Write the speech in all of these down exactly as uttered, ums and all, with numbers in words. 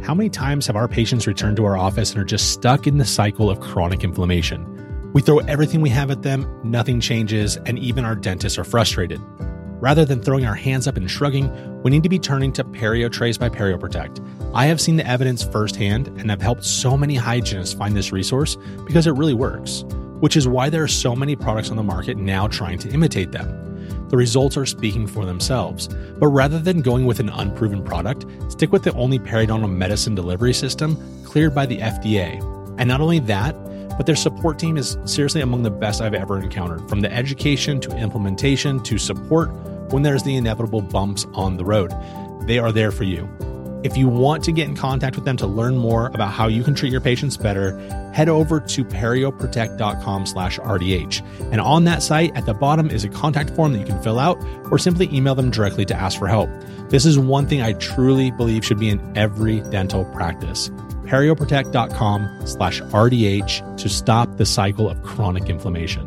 How many times have our patients returned to our office and are just stuck in the cycle of chronic inflammation? We throw everything we have at them, nothing changes, and even our dentists are frustrated. Rather than throwing our hands up and shrugging, we need to be turning to PerioTrace by PerioProtect. I have seen the evidence firsthand and have helped so many hygienists find this resource because it really works, which is why there are so many products on the market now trying to imitate them. The results are speaking for themselves, but rather than going with an unproven product, stick with the only periodontal medicine delivery system cleared by the F D A. And not only that, but their support team is seriously among the best I've ever encountered, from the education to implementation to support when there's the inevitable bumps on the road. They are there for you. If you want to get in contact with them to learn more about how you can treat your patients better, head over to perioprotect.com slash RDH. And on that site, at the bottom is a contact form that you can fill out or simply email them directly to ask for help. This is one thing I truly believe should be in every dental practice. perioprotect.com slash RDH to stop the cycle of chronic inflammation.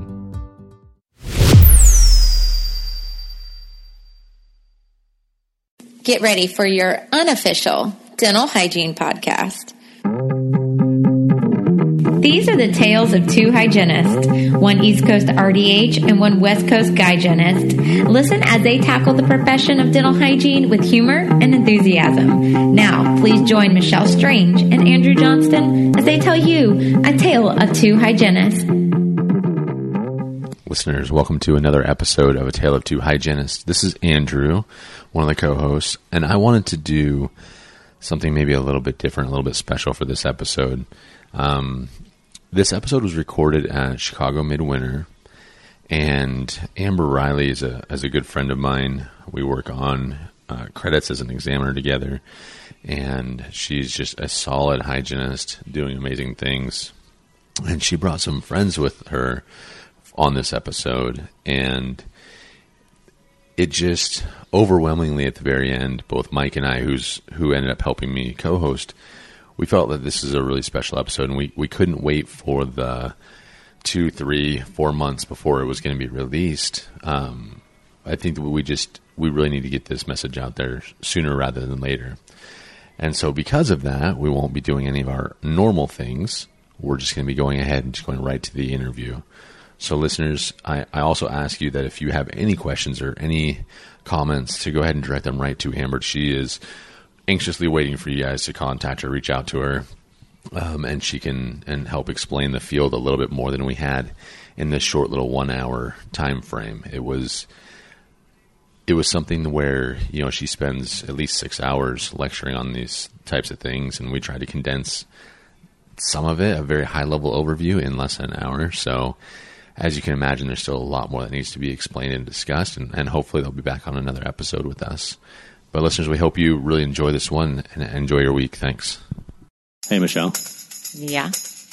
Get ready for your unofficial dental hygiene podcast. These are the tales of two hygienists, one East Coast R D H and one West Coast Guy-genist. Listen as they tackle the profession of dental hygiene with humor and enthusiasm. Now, please join Michelle Strange and Andrew Johnston as they tell you a tale of two hygienists. Listeners, welcome to another episode of A Tale of Two Hygienists. This is Andrew, one of the co-hosts, and I wanted to do something maybe a little bit different, a little bit special for this episode. Um, this episode was recorded at Chicago Midwinter, and Amber Riley is a, is a good friend of mine. We work on uh, credits as an examiner together, and she's just a solid hygienist doing amazing things. And she brought some friends with her on this episode, and it just overwhelmingly at the very end, both Mike and I, who's who ended up helping me co-host, we felt that this is a really special episode, and we, we couldn't wait for the two, three, four months before it was going to be released. Um, I think that we just we really need to get this message out there sooner rather than later. And so because of that, we won't be doing any of our normal things. We're just going to be going ahead and just going right to the interview. So listeners, I, I also ask you that if you have any questions or any comments, to go ahead and direct them right to Amber. She is anxiously waiting for you guys to contact her, reach out to her, um, and she can and help explain the field a little bit more than we had in this short little one-hour time frame. It was it was something where, you know, she spends at least six hours lecturing on these types of things, and we try to condense some of it, a very high-level overview, in less than an hour. So as you can imagine, there's still a lot more that needs to be explained and discussed, and, and hopefully they'll be back on another episode with us. But listeners, we hope you really enjoy this one and enjoy your week. Thanks. Hey, Michelle. Yeah?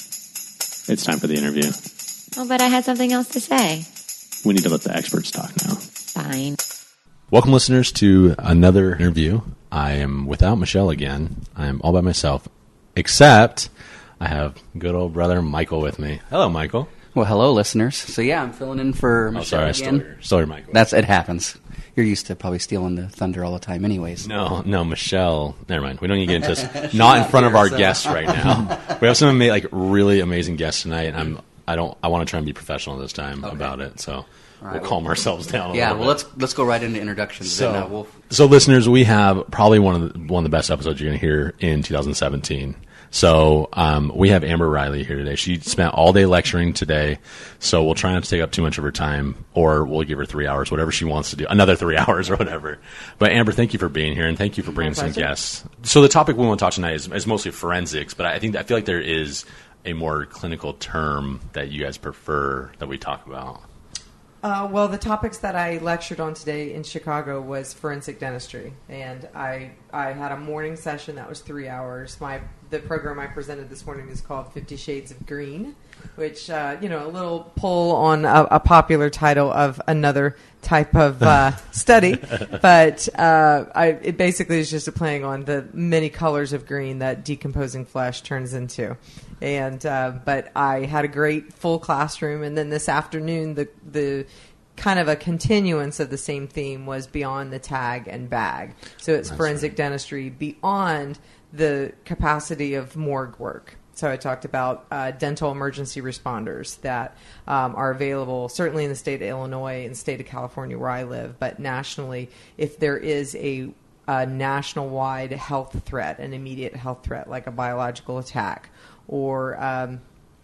It's time for the interview. Oh, but I had something else to say. We need to let the experts talk now. Fine. Welcome, listeners, to another interview. I am without Michelle again. I am all by myself, except I have good old brother Michael with me. Hello, Michael. Well, hello, listeners. So, yeah, I'm filling in for Michelle oh, sorry, again. I stole your, stole your mic. That's, it happens. You're used to probably stealing the thunder all the time anyways. No, no, Michelle. Never mind. We don't need to get into this. Not in front of our so. guests right now. We have some ama- like really amazing guests tonight, and I'm I don't I want to try and be professional this time okay. about it. So right, we'll calm ourselves down. A yeah, little well, bit. let's let's go right into introductions. So, then, uh, we'll... so listeners, we have probably one of the, one of the best episodes you're going to hear in two thousand seventeen. So um, we have Amber Riley here today. She spent all day lecturing today, so we'll try not to take up too much of her time, or we'll give her three hours, whatever she wants to do, another three hours or whatever. But Amber, thank you for being here, and thank you for bringing some guests. So the topic we want to talk tonight is, is mostly forensics, but I think I feel like there is a more clinical term that you guys prefer that we talk about. Uh, well, the topics that I lectured on today in Chicago was forensic dentistry, and I I had a morning session that was three hours. My the program I presented this morning is called Fifty Shades of Green, which uh, you know a little pull on a, a popular title of another type of uh, study, but uh, I, it basically is just a playing on the many colors of green that decomposing flesh turns into. And uh, but I had a great full classroom, and then this afternoon the the kind of a continuance of the same theme was beyond the tag and bag. So it's That's forensic right. dentistry beyond the capacity of morgue work. So I talked about uh, dental emergency responders that um, are available certainly in the state of Illinois and the state of California where I live, but nationally, if there is a, a national-wide health threat, an immediate health threat like a biological attack or um,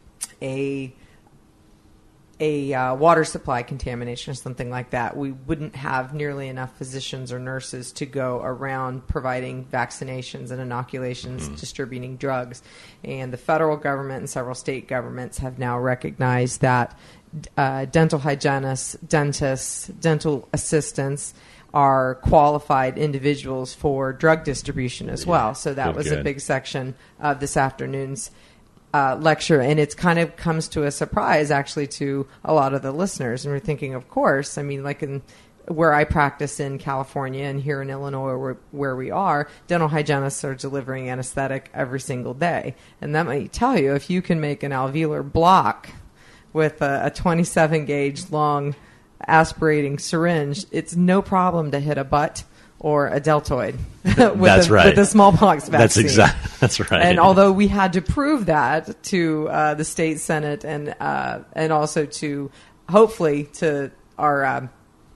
a a uh, water supply contamination or something like that, we wouldn't have nearly enough physicians or nurses to go around providing vaccinations and inoculations, mm-hmm. distributing drugs. And the federal government and several state governments have now recognized that uh, dental hygienists, dentists, dental assistants are qualified individuals for drug distribution as Yeah, well. So that good, was good. a big section of this afternoon's Uh, lecture, and it's kind of comes to a surprise actually to a lot of the listeners, and we're thinking, of course, I mean, like in where I practice in California and here in Illinois where, where we are, dental hygienists are delivering anesthetic every single day, and that might tell you if you can make an alveolar block with a, a twenty-seven gauge long aspirating syringe, it's no problem to hit a butt or a deltoid with, That's a, right. with the smallpox vaccine. That's exactly. That's right. And although we had to prove that to uh, the state senate and uh, and also to hopefully to our um,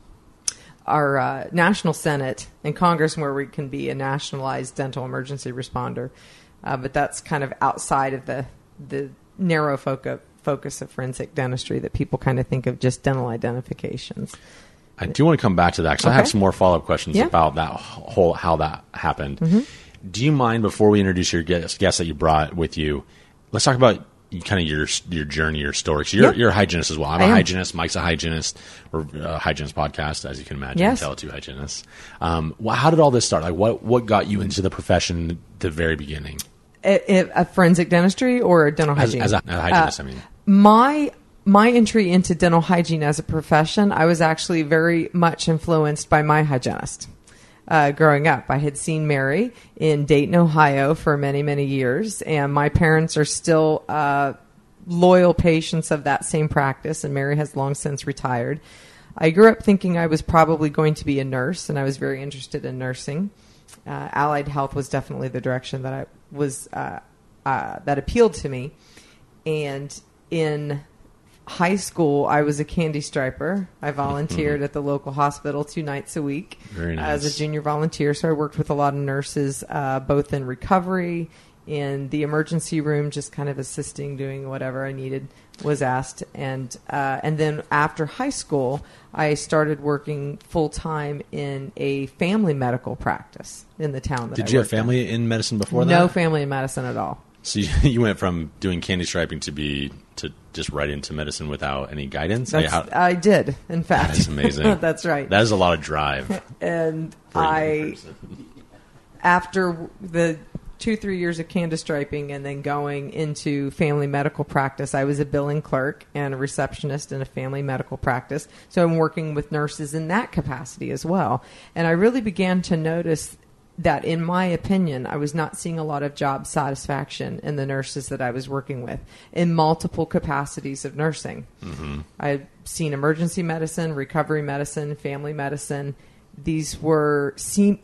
our uh, national senate and Congress, where we can be a nationalized dental emergency responder, uh, but that's kind of outside of the the narrow focus focus of forensic dentistry that people kind of think of just dental identifications. I do want to come back to that because I Okay. have some more follow up questions Yeah. about that whole how that happened. Mm-hmm. Do you mind before we introduce your guest, guest that you brought with you? Let's talk about kind of your your journey, your story. So you're Yeah. you're a hygienist as well. I'm I a am. hygienist. Mike's a hygienist. We're a hygienist podcast, as you can imagine. Yes. Tell two hygienists. Um, wh- how did all this start? Like, what what got you into the profession at the very beginning? A, a, a forensic dentistry or dental As, hygiene? as a, a hygienist, Uh, I mean. My my entry into dental hygiene as a profession, I was actually very much influenced by my hygienist. Uh, growing up, I had seen Mary in Dayton, Ohio for many, many years, and my parents are still uh, loyal patients of that same practice, and Mary has long since retired. I grew up thinking I was probably going to be a nurse, and I was very interested in nursing. Uh, allied health was definitely the direction that I was uh, uh, that appealed to me, and in high school, I was a candy striper. I volunteered at the local hospital two nights a week Very nice. as a junior volunteer. So I worked with a lot of nurses, uh, both in recovery, in the emergency room, just kind of assisting, doing whatever I needed was asked. And uh, and then after high school, I started working full time in a family medical practice in the town that Did I you have worked in. family in medicine before that? No family in medicine at all. So you, you went from doing candy striping to be to just right into medicine without any guidance. That's, Like, how- I did, in fact. That is amazing. That's right. That is a lot of drive. and for a young I, person. after the two, three years of candy striping and then going into family medical practice, I was a billing clerk and a receptionist in a family medical practice. So I'm working with nurses in that capacity as well. And I really began to notice that, in my opinion, I was not seeing a lot of job satisfaction in the nurses that I was working with in multiple capacities of nursing. Mm-hmm. I've seen emergency medicine, recovery medicine, family medicine. These were seem,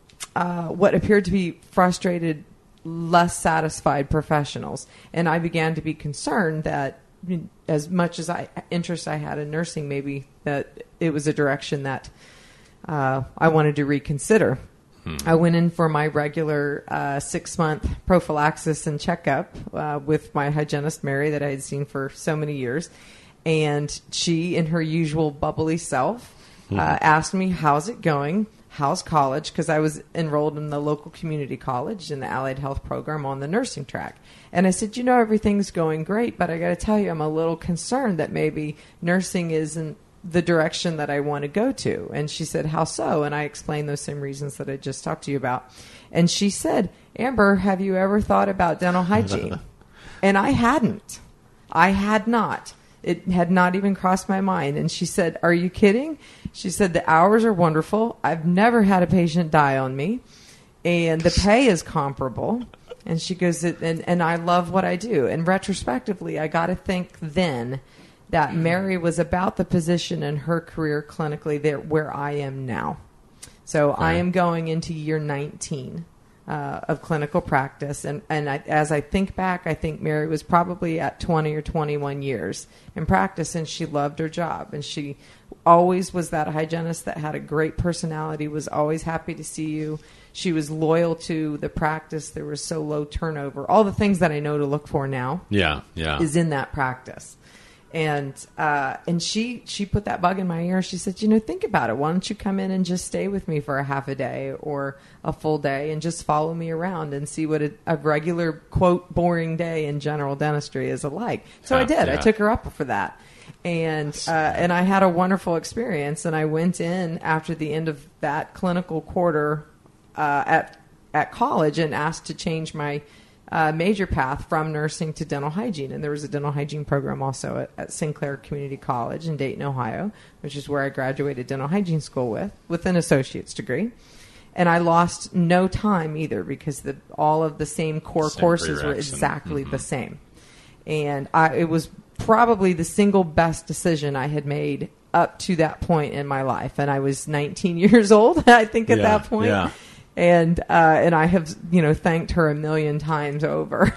uh, what appeared to be frustrated, less satisfied professionals. And I began to be concerned that as much as I interest I had in nursing, maybe that it was a direction that uh, I wanted to reconsider. I went in for my regular uh, six-month prophylaxis and checkup uh, with my hygienist, Mary, that I had seen for so many years. And she, in her usual bubbly self, uh, asked me, how's it going? How's college? Because I was enrolled in the local community college in the allied health program on the nursing track. And I said, you know, everything's going great, but I got to tell you, I'm a little concerned that maybe nursing isn't the direction that I want to go to. And she said, how so? And I explained those same reasons that I just talked to you about. And she said, Amber, have you ever thought about dental hygiene? And I hadn't. I had not. It had not even crossed my mind. And she said, are you kidding? She said, the hours are wonderful. I've never had a patient die on me. And the pay is comparable. And she goes, and, and I love what I do. And retrospectively, I got to think then that Mary was about the position in her career clinically there where I am now. So okay. I am going into year nineteen uh, of clinical practice. And, and I, as I think back, I think Mary was probably at twenty or twenty-one years in practice, and she loved her job. And she always was that hygienist that had a great personality, was always happy to see you. She was loyal to the practice. There was so low turnover. All the things that I know to look for now yeah, yeah. is in that practice. And uh, and she she put that bug in my ear. She said, you know, think about it. Why don't you come in and just stay with me for a half a day or a full day and just follow me around and see what a, a regular, quote, boring day in general dentistry is like. So yeah, I did. Yeah. I took her up for that. And uh, and I had a wonderful experience. And I went in after the end of that clinical quarter uh, at at college and asked to change my Uh, major path from nursing to dental hygiene. And there was a dental hygiene program also at, at Sinclair Community College in Dayton, Ohio, which is where I graduated dental hygiene school with, with an associate's degree. And I lost no time either because the, all of the same core same courses were exactly and, mm-hmm. the same. And I, it was probably the single best decision I had made up to that point in my life. And I was nineteen years old, I think, at yeah, that point. Yeah. And uh, and I have, you know, thanked her a million times over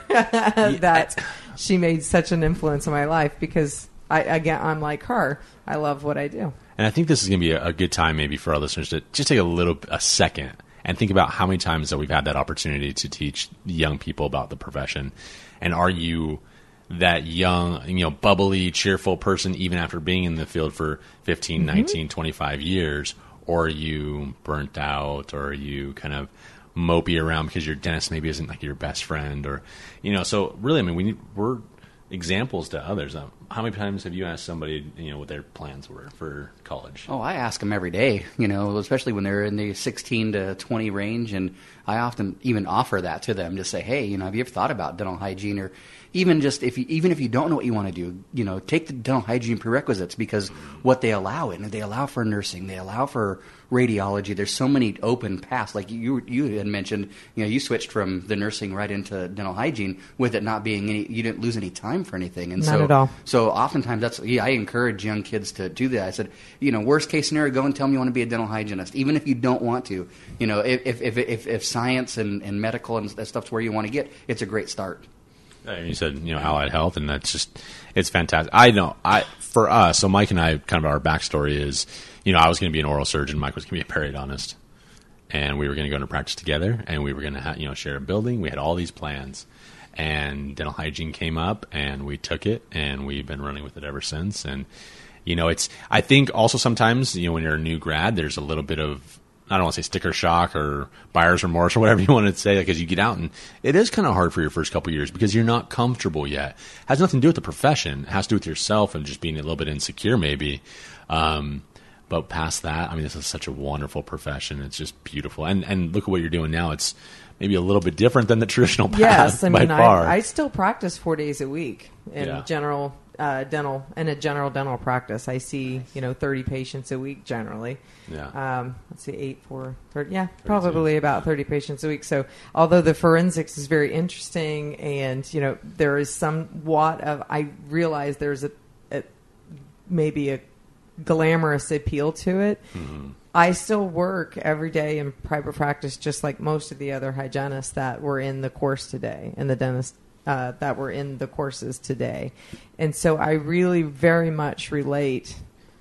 that she made such an influence on my life because, I again, I'm like her. I love what I do. And I think this is going to be a, a good time maybe for our listeners to just take a little a second and think about how many times that we've had that opportunity to teach young people about the profession. And are you that young, you know, bubbly, cheerful person even after being in the field for fifteen, mm-hmm. nineteen, twenty-five years? Or are you burnt out, or are you kind of mopey around because your dentist maybe isn't like your best friend, or, you know, so really, I mean, we need, we're examples to others. Um, how many times have you asked somebody, you know, what their plans were for college? Oh, I ask them every day, you know, especially when they're in the sixteen to twenty range, and I often even offer that to them to say, hey, you know, have you ever thought about dental hygiene? Or even just if you, even if you don't know what you want to do, you know, take the dental hygiene prerequisites, because what they allow in, they allow for nursing, they allow for radiology. There's so many open paths. Like you you had mentioned, you know, you switched from the nursing right into dental hygiene with it not being any, you didn't lose any time for anything. And not so, at all. So oftentimes that's, yeah, I encourage young kids to do that. I said, you know, worst case scenario, go and tell them you want to be a dental hygienist, even if you don't want to. You know, if if if, if science and, and medical and stuff's where you want to get, it's a great start. You said, you know, allied health, and that's just, it's fantastic. I know, I for us, so Mike and I, kind of our backstory is, you know, I was going to be an oral surgeon, Mike was going to be a periodontist, and we were going to go into practice together, and we were going to, ha- you know, share a building. We had all these plans, and dental hygiene came up, and we took it, and we've been running with it ever since. And, you know, it's, I think also sometimes, you know, when you're a new grad, there's a little bit of, I don't want to say sticker shock or buyer's remorse or whatever you want to say, because you get out and it is kind of hard for your first couple of years because you're not comfortable yet. It has nothing to do with the profession. It has to do with yourself and just being a little bit insecure maybe. Um, but past that, I mean, this is such a wonderful profession. It's just beautiful. And and look at what you're doing now. It's maybe a little bit different than the traditional path. Yes, I mean, by far. I, I still practice four days a week in Yeah. general uh, dental, in a general dental practice. I see, you know, thirty patients a week generally. Yeah. Um, let's see, eight, four, thirty, yeah, probably about thirty patients a week. So although the forensics is very interesting and, you know, there is somewhat of, I realize there's a, a maybe a glamorous appeal to it. Mm-hmm. I still work every day in private practice just like most of the other hygienists that were in the course today and the dentists uh, that were in the courses today. And so I really very much relate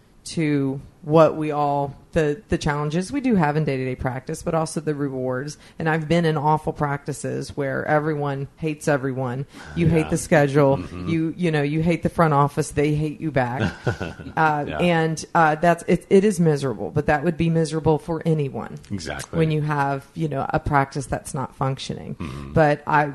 to what we all, the, the challenges we do have in day-to-day practice, but also the rewards. And I've been in awful practices where everyone hates everyone. You yeah. hate the schedule. Mm-hmm. You you know, you hate the front office. They hate you back. uh, yeah. And uh, that's it, it is miserable, but that would be miserable for anyone. Exactly. When you have, you know, a practice that's not functioning. Mm-hmm. But I...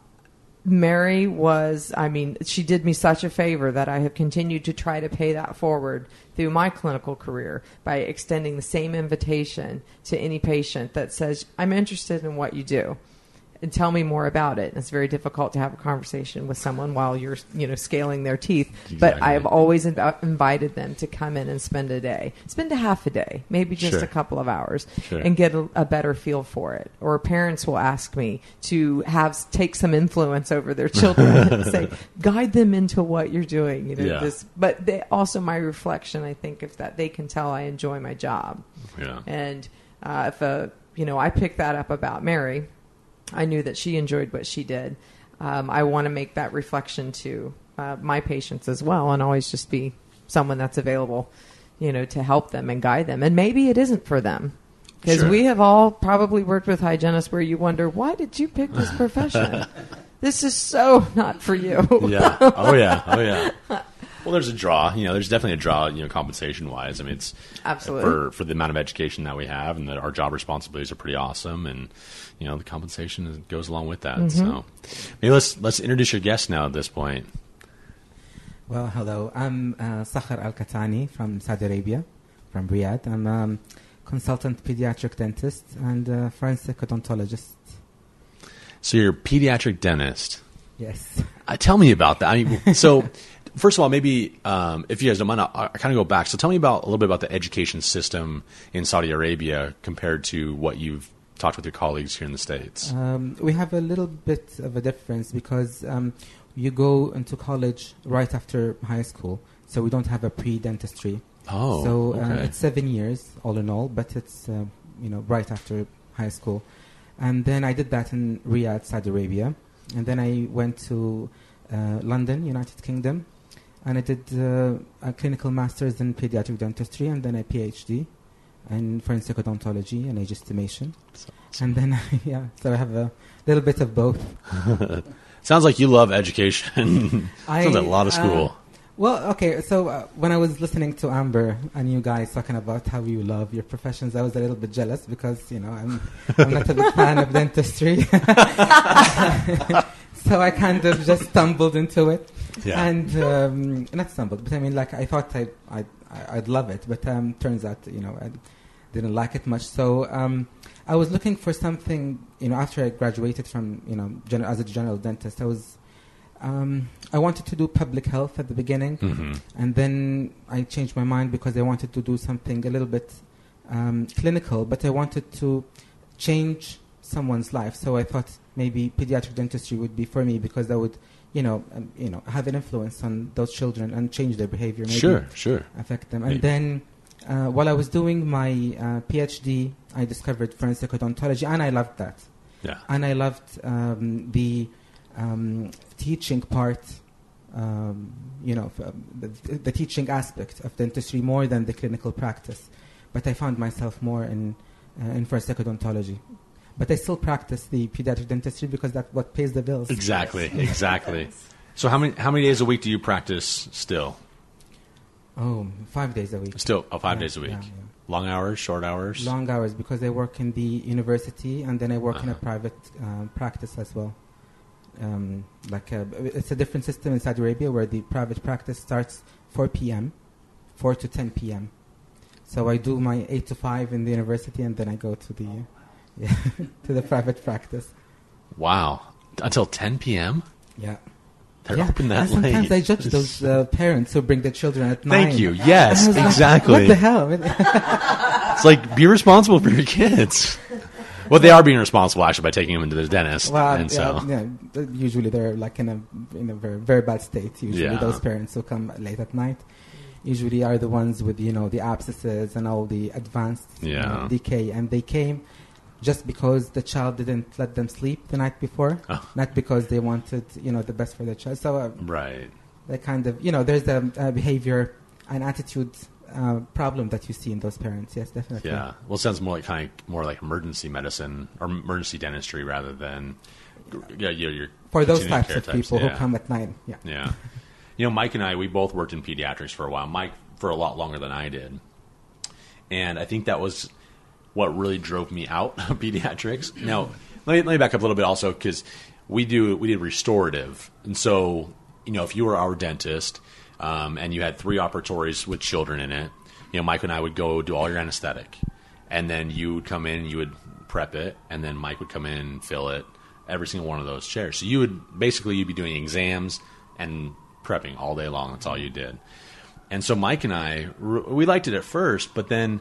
Mary was, I mean, she did me such a favor that I have continued to try to pay that forward through my clinical career by extending the same invitation to any patient that says, I'm interested in what you do. and tell me more about it. It's very difficult to have a conversation with someone while you're, you know, scaling their teeth. Exactly. But I have always inv- invited them to come in and spend a day, spend a half a day, maybe just Sure. a couple of hours, Sure. and get a, a better feel for it. Or parents will ask me to have take some influence over their children and say, guide them into what you're doing. You know, Yeah. this. But they, also my reflection, I think, if that they can tell I enjoy my job. Yeah. And uh, if a, you know, I picked that up about Mary. I knew that she enjoyed what she did. Um, I want to make that reflection to uh, my patients as well, and always just be someone that's available, you know, to help them and guide them. And maybe it isn't for them, because Sure. we have all probably worked with hygienists where you wonder, why did you pick this profession? This is so not for you. Yeah. Oh yeah. Oh yeah. Well, there's a draw. You know, there's definitely a draw. You know, compensation wise. I mean, it's Absolutely. for for the amount of education that we have, and that our job responsibilities are pretty awesome, and you know, the compensation is, goes along with that. So, maybe let's let's introduce your guest now at this point. Well, hello. I'm uh, Sakhar Al-Katani from Saudi Arabia, from Riyadh. I'm a um, consultant pediatric dentist and uh, forensic odontologist. So you're a pediatric dentist. Yes. Uh, tell me about that. I mean, so first of all, maybe um, if you guys don't mind, I, I kind of go back. So tell me about a little bit about the education system in Saudi Arabia compared to what you've talked with your colleagues here in the States. Um, we have a little bit of a difference because um, you go into college right after high school, so we don't have a pre-dentistry. Oh, so uh, okay. it's seven years all in all, but it's uh, you know right after high school. And then I did that in Riyadh, Saudi Arabia, and then I went to uh, London, United Kingdom, and I did uh, a clinical master's in pediatric dentistry, and then a PhD in forensic odontology and age estimation. And then yeah, so I have a little bit of both. Sounds like you love education. I- Sounds like a lot of school. uh, Well, okay, so uh, when I was listening to Amber and you guys talking about how you love your professions, I was a little bit jealous because, you know, I'm, I'm not a big fan of dentistry. So I kind of just stumbled into it. Yeah. And, um, not stumbled, but I mean, like, I thought I, I, I'd love it, but um, turns out, you know, I didn't like it much. So um, I was looking for something, you know, after I graduated from, you know, gen- as a general dentist, I was... Um, I wanted to do public health at the beginning, Mm-hmm. and then I changed my mind because I wanted to do something a little bit um, clinical, but I wanted to change someone's life. So I thought maybe pediatric dentistry would be for me because that would, you know, um, you know, have an influence on those children and change their behavior. Maybe Sure, sure. affect them. Maybe. And then uh, while I was doing my uh, PhD, I discovered forensic odontology, and I loved that. Yeah. And I loved um, the um, teaching part, um, you know, f- um, the, the teaching aspect of dentistry more than the clinical practice. But I found myself more in uh, in forensic odontology. But I still practice the pediatric dentistry because that's what pays the bills. Exactly, exactly. So how many how many days a week do you practice still? Oh, five days a week. Still, oh, five Yeah, days a week. yeah, yeah. Long hours, short hours? Long hours because I work in the university and then I work in a Uh-huh. private uh, practice as well. Um, like a, it's a different system in Saudi Arabia where the private practice starts four p.m., four to ten p.m. So I do my eight to five in the university and then I go to the yeah, to the private practice. Wow. Until ten p.m.? Yeah. They're yeah. open that and sometimes late. I judge those uh, parents who bring their children at nine. Thank you. Yes, I was like, exactly. what the hell? It's like, be responsible for your kids. Well, they are being responsible, actually, by taking them into the dentist. Well, and so, yeah, yeah, th- usually they're like in a in a very very bad state. Usually, Yeah. those parents who come late at night usually are the ones with you know the abscesses and all the advanced you know, Yeah. decay, and they came just because the child didn't let them sleep the night before, Oh. not because they wanted you know the best for their child. So uh, right. they kind of you know there's a, a behavior and attitude uh, problem that you see in those parents. Yes, definitely. Yeah. Well, it sounds more like kind of more like emergency medicine or emergency dentistry rather than yeah, you know, your For those continuing types care of people yeah. who come at night. Yeah. Yeah. You know, Mike and I, we both worked in pediatrics for a while. Mike for a lot longer than I did. And I think that was what really drove me out of pediatrics. Now, let me, let me back up a little bit also because we do we did restorative. And so, you know, if you were our dentist um, and you had three operatories with children in it, you know, Mike and I would go do all your anesthetic. And then you would come in and you would prep it. And then Mike would come in and fill it. every single one of those chairs. So you would basically you'd be doing exams and prepping all day long. That's all you did. And so Mike and I, we liked it at first, but then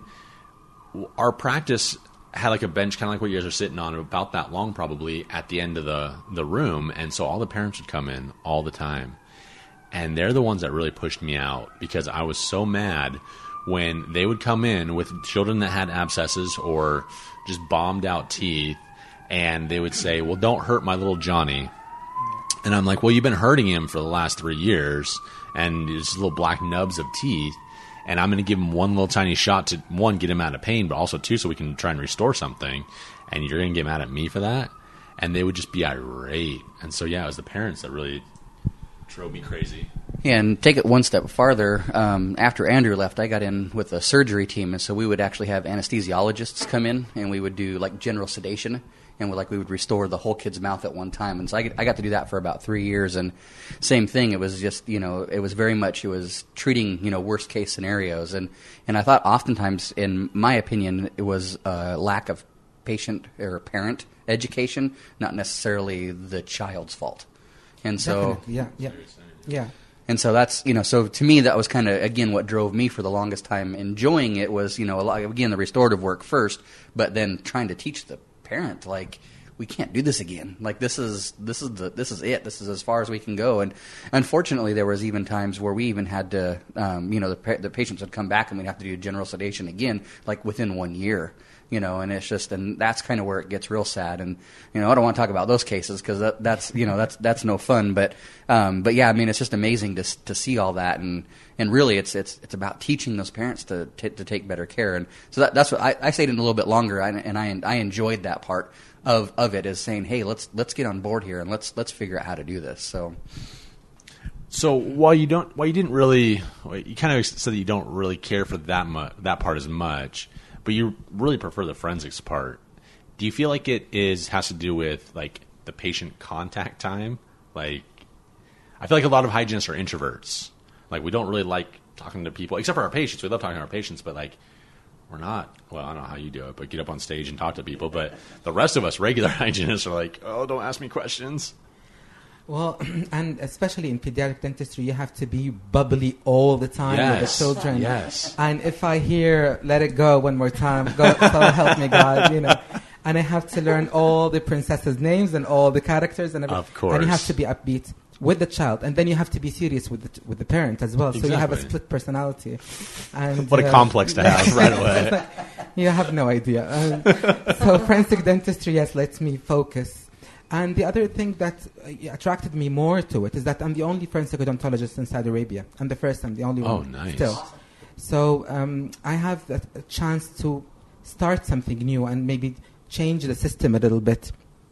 our practice had like a bench, kind of like what you guys are sitting on, about that long probably at the end of the, the room. And so all the parents would come in all the time. And they're the ones that really pushed me out, because I was so mad when they would come in with children that had abscesses or just bombed out teeth, and they would say, well, don't hurt my little Johnny. And I'm like, well, you've been hurting him for the last three years, and there's little black nubs of teeth, and I'm going to give him one little tiny shot to, one, get him out of pain, but also, two, so we can try and restore something, and you're going to get mad at me for that? And they would just be irate. And so, yeah, it was the parents that really drove me crazy. Yeah, and take it one step farther, um, after Andrew left, I got in with a surgery team, and so we would actually have anesthesiologists come in, and we would do, like, general sedation, and we, like, we would restore the whole kid's mouth at one time. And so I, I got to do that for about three years, and same thing, it was just, you know, it was very much, it was treating, you know, worst-case scenarios. And, and I thought oftentimes, in my opinion, it was a lack of patient or parent education, not necessarily the child's fault. And so... Definitely. Yeah, yeah, yeah. And so that's, you know, so to me that was kind of, again, what drove me for the longest time enjoying it was, you know, a lot, again, the restorative work first, but then trying to teach the parent, like, we can't do this again. Like, this is this is the this is it. This is as far as we can go. And unfortunately, there was even times where we even had to, um, you know, the, the patients would come back and we'd have to do general sedation again, like within one year. You know, and it's just, and that's kind of where it gets real sad. And, you know, I don't want to talk about those cases because that, that's, you know, that's that's no fun. But, um, but yeah, I mean, it's just amazing to to see all that, and, and really, it's it's it's about teaching those parents to to, to take better care. And so that, that's what I, I stayed in a little bit longer, and I I enjoyed that part of, of it, is saying, hey, let's let's get on board here and let's let's figure out how to do this. So. So while you don't, while you didn't really, you kind of said that you don't really care for that mu- that part as much. But you really prefer the forensics part. Do you feel like it is has to do with like the patient contact time? Like, I feel like a lot of hygienists are introverts. Like, we don't really like talking to people, except for our patients. We love talking to our patients, but like, we're not. Well, I don't know how you do it, but get up on stage and talk to people. But the rest of us, regular hygienists, are like, oh, don't ask me questions. Well, and especially in pediatric dentistry, you have to be bubbly all the time Yes. with the children. Yes. And if I hear "Let it go" one more time, God, so help me God, you know. And I have to learn all the princesses' names and all the characters and everything. Of course. And you have to be upbeat with the child, and then you have to be serious with the with the parent as well. So you have a Exactly. split personality. And What a uh, complex to have right away. You have no idea. Um, so forensic dentistry, yes, lets me focus. And the other thing that uh, attracted me more to it is that I'm the only forensic odontologist in Saudi Arabia. I'm the first, I'm the only Oh, one nice. still. So um, I have a, a chance to start something new and maybe change the system a little bit.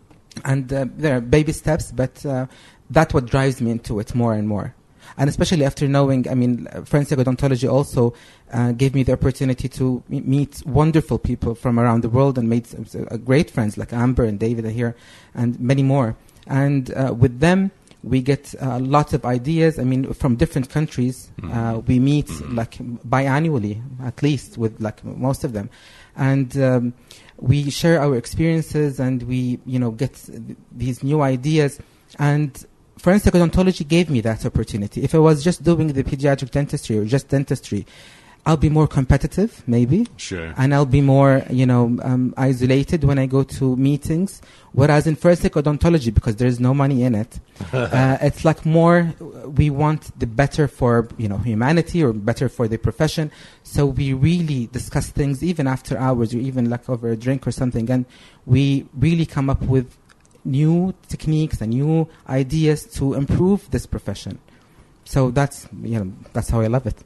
And uh, there are baby steps, but uh, that's what drives me into it more and more. And especially after knowing, I mean, uh, forensic odontology also uh, gave me the opportunity to m- meet wonderful people from around the world and made some, uh, great friends like Amber and David are here and many more. And uh, with them, we get a lot of ideas. I mean, from different countries, Mm-hmm. uh, we meet Mhm. like biannually, at least with like most of them. And um, we share our experiences and we, you know, get th- these new ideas. And forensic odontology gave me that opportunity. If I was just doing the pediatric dentistry or just dentistry, I'll be more competitive, maybe. Sure. And I'll be more, you know, um, isolated when I go to meetings. Whereas in forensic odontology, because there's no money in it, uh, it's like more, uh, we want the better for, you know, humanity or better for the profession. So we really discuss things even after hours or even like over a drink or something. And we really come up with new techniques and new ideas to improve this profession. So that's, you know, that's how I love it.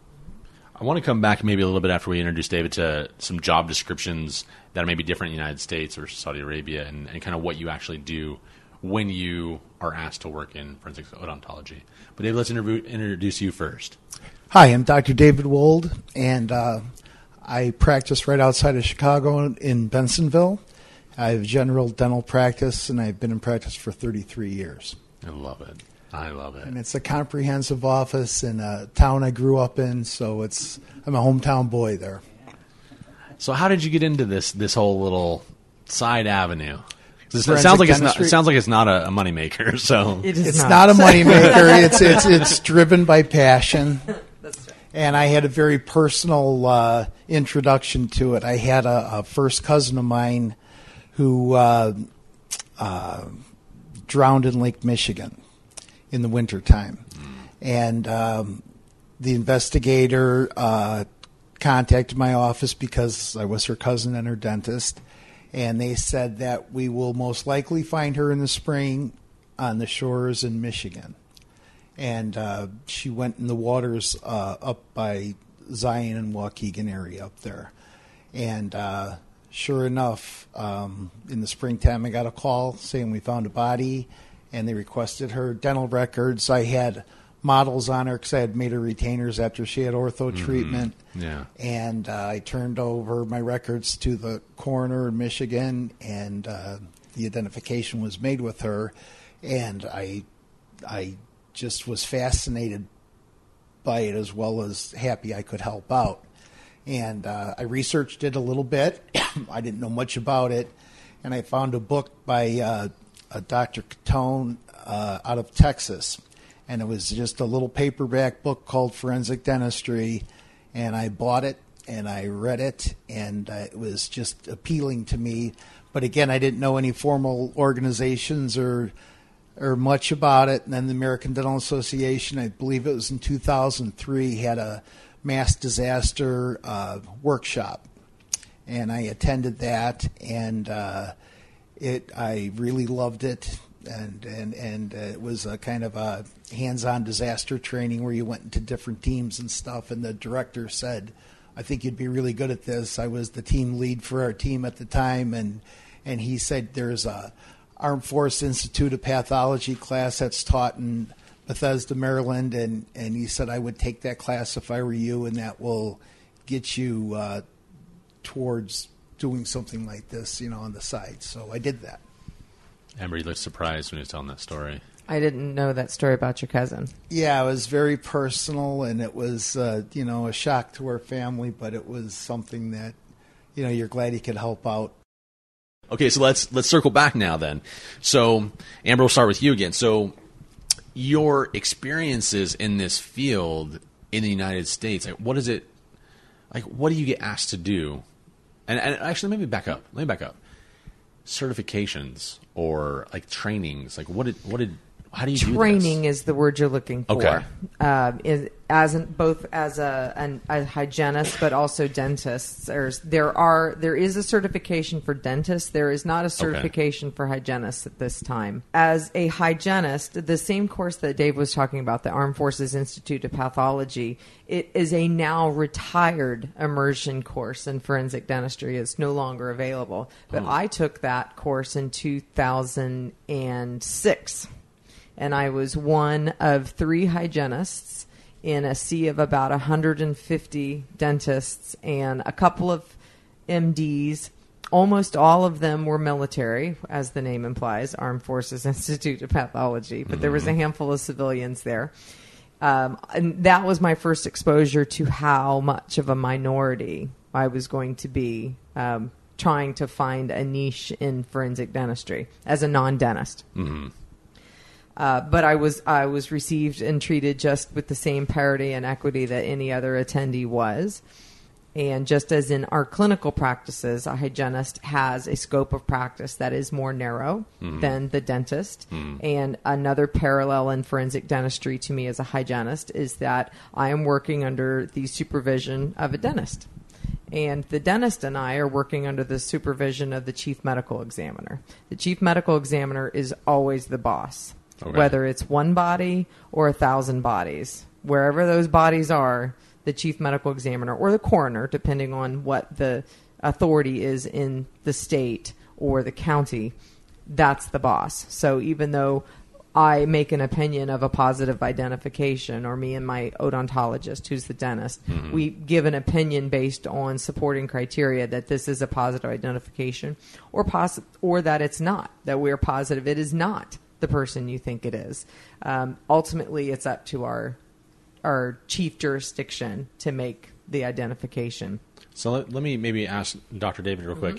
I want to come back maybe a little bit after we introduce David to some job descriptions that are maybe different in the United States or Saudi Arabia, and, and kind of what you actually do when you are asked to work in forensic odontology. But David, let's interview, introduce you first. Hi, I'm Doctor David Wold, and uh, I practice right outside of Chicago in Bensonville. I have general dental practice, and I've been in practice for thirty-three years. I love it. I love it. And it's a comprehensive office in a town I grew up in, so it's I'm a hometown boy there. So how did you get into this this whole little side avenue? It Forensic sounds like it's not. dentistry. It sounds like it's not a, a moneymaker. So It is It's not, not a moneymaker. it's it's it's driven by passion. That's right. And I had a very personal uh, introduction to it. I had a, a first cousin of mine who uh, uh, drowned in Lake Michigan in the wintertime. And um, the investigator uh, contacted my office because I was her cousin and her dentist. And they said that we will most likely find her in the spring on the shores in Michigan. And uh, she went in the waters uh, up by Zion and Waukegan area up there. And uh, sure enough, um, in the springtime, I got a call saying we found a body, and they requested her dental records. I had models on her because I had made her retainers after she had ortho Mm-hmm. treatment. yeah. And uh, I turned over my records to the coroner in Michigan, and uh, the identification was made with her. And I, I just was fascinated by it, as well as happy I could help out. And uh, I researched it a little bit. I didn't know much about it, and I found a book by uh, a Doctor Catone uh, out of Texas. And it was just a little paperback book called Forensic Dentistry, and I bought it and I read it, and uh, it was just appealing to me. But again, I didn't know any formal organizations or or much about it. And then the American Dental Association, I believe it was in two thousand three, had a mass disaster uh, workshop, and I attended that, and uh, it I really loved it. And and and uh, it was a kind of a hands-on disaster training where you went into different teams and stuff. And the director said, "I think you'd be really good at this." I was the team lead for our team at the time, and and he said there's a Armed Forces Institute of Pathology class that's taught in Bethesda, Maryland, and and he said I would take that class if I were you, and that will get you uh, towards doing something like this, you know, on the side. So I did that. Amber, you looked surprised when you were telling that story. I didn't know that story about your cousin. Yeah, it was very personal, and it was, uh, you know, a shock to our family, but it was something that, you know, you're glad you could help out. Okay, so let's let's circle back now then. So, Amber, we'll start with you again. So, your experiences in this field in the United States, like, what is it, like, what do you get asked to do? And, and actually, let me back up. Let me back up. Certifications or like trainings, like what did what did how do you Training do this? is the word you're looking for. Okay. Uh, is as an, both as a, an, a hygienist, but also dentists. There's there are there is a certification for dentists. There is not a certification okay. for hygienists at this time. As a hygienist, the same course that Dave was talking about, the Armed Forces Institute of Pathology, it is a now retired immersion course in forensic dentistry. It's no longer available. But hmm. I took that course in two thousand six. And I was one of three hygienists in a sea of about one hundred fifty dentists and a couple of M Ds. Almost all of them were military, as the name implies, Armed Forces Institute of Pathology. But mm-hmm. there was a handful of civilians there. Um, and that was my first exposure to how much of a minority I was going to be um, trying to find a niche in forensic dentistry as a non-dentist. Mm-hmm. Uh, but I was I was received and treated just with the same parity and equity that any other attendee was. And just as in our clinical practices, a hygienist has a scope of practice that is more narrow mm-hmm. than the dentist. Mm-hmm. And another parallel in forensic dentistry to me as a hygienist is that I am working under the supervision of a dentist. And the dentist and I are working under the supervision of the chief medical examiner. The chief medical examiner is always the boss. Okay. Whether it's one body or a thousand bodies, wherever those bodies are, the chief medical examiner or the coroner, depending on what the authority is in the state or the county, that's the boss. So even though I make an opinion of a positive identification, or me and my odontologist, who's the dentist, mm-hmm. we give an opinion based on supporting criteria that this is a positive identification, or poss- or that it's not, that we're positive it is not the person you think it is. Um, ultimately, it's up to our our chief jurisdiction to make the identification. So let, let me maybe ask Doctor David real quick. Mm-hmm.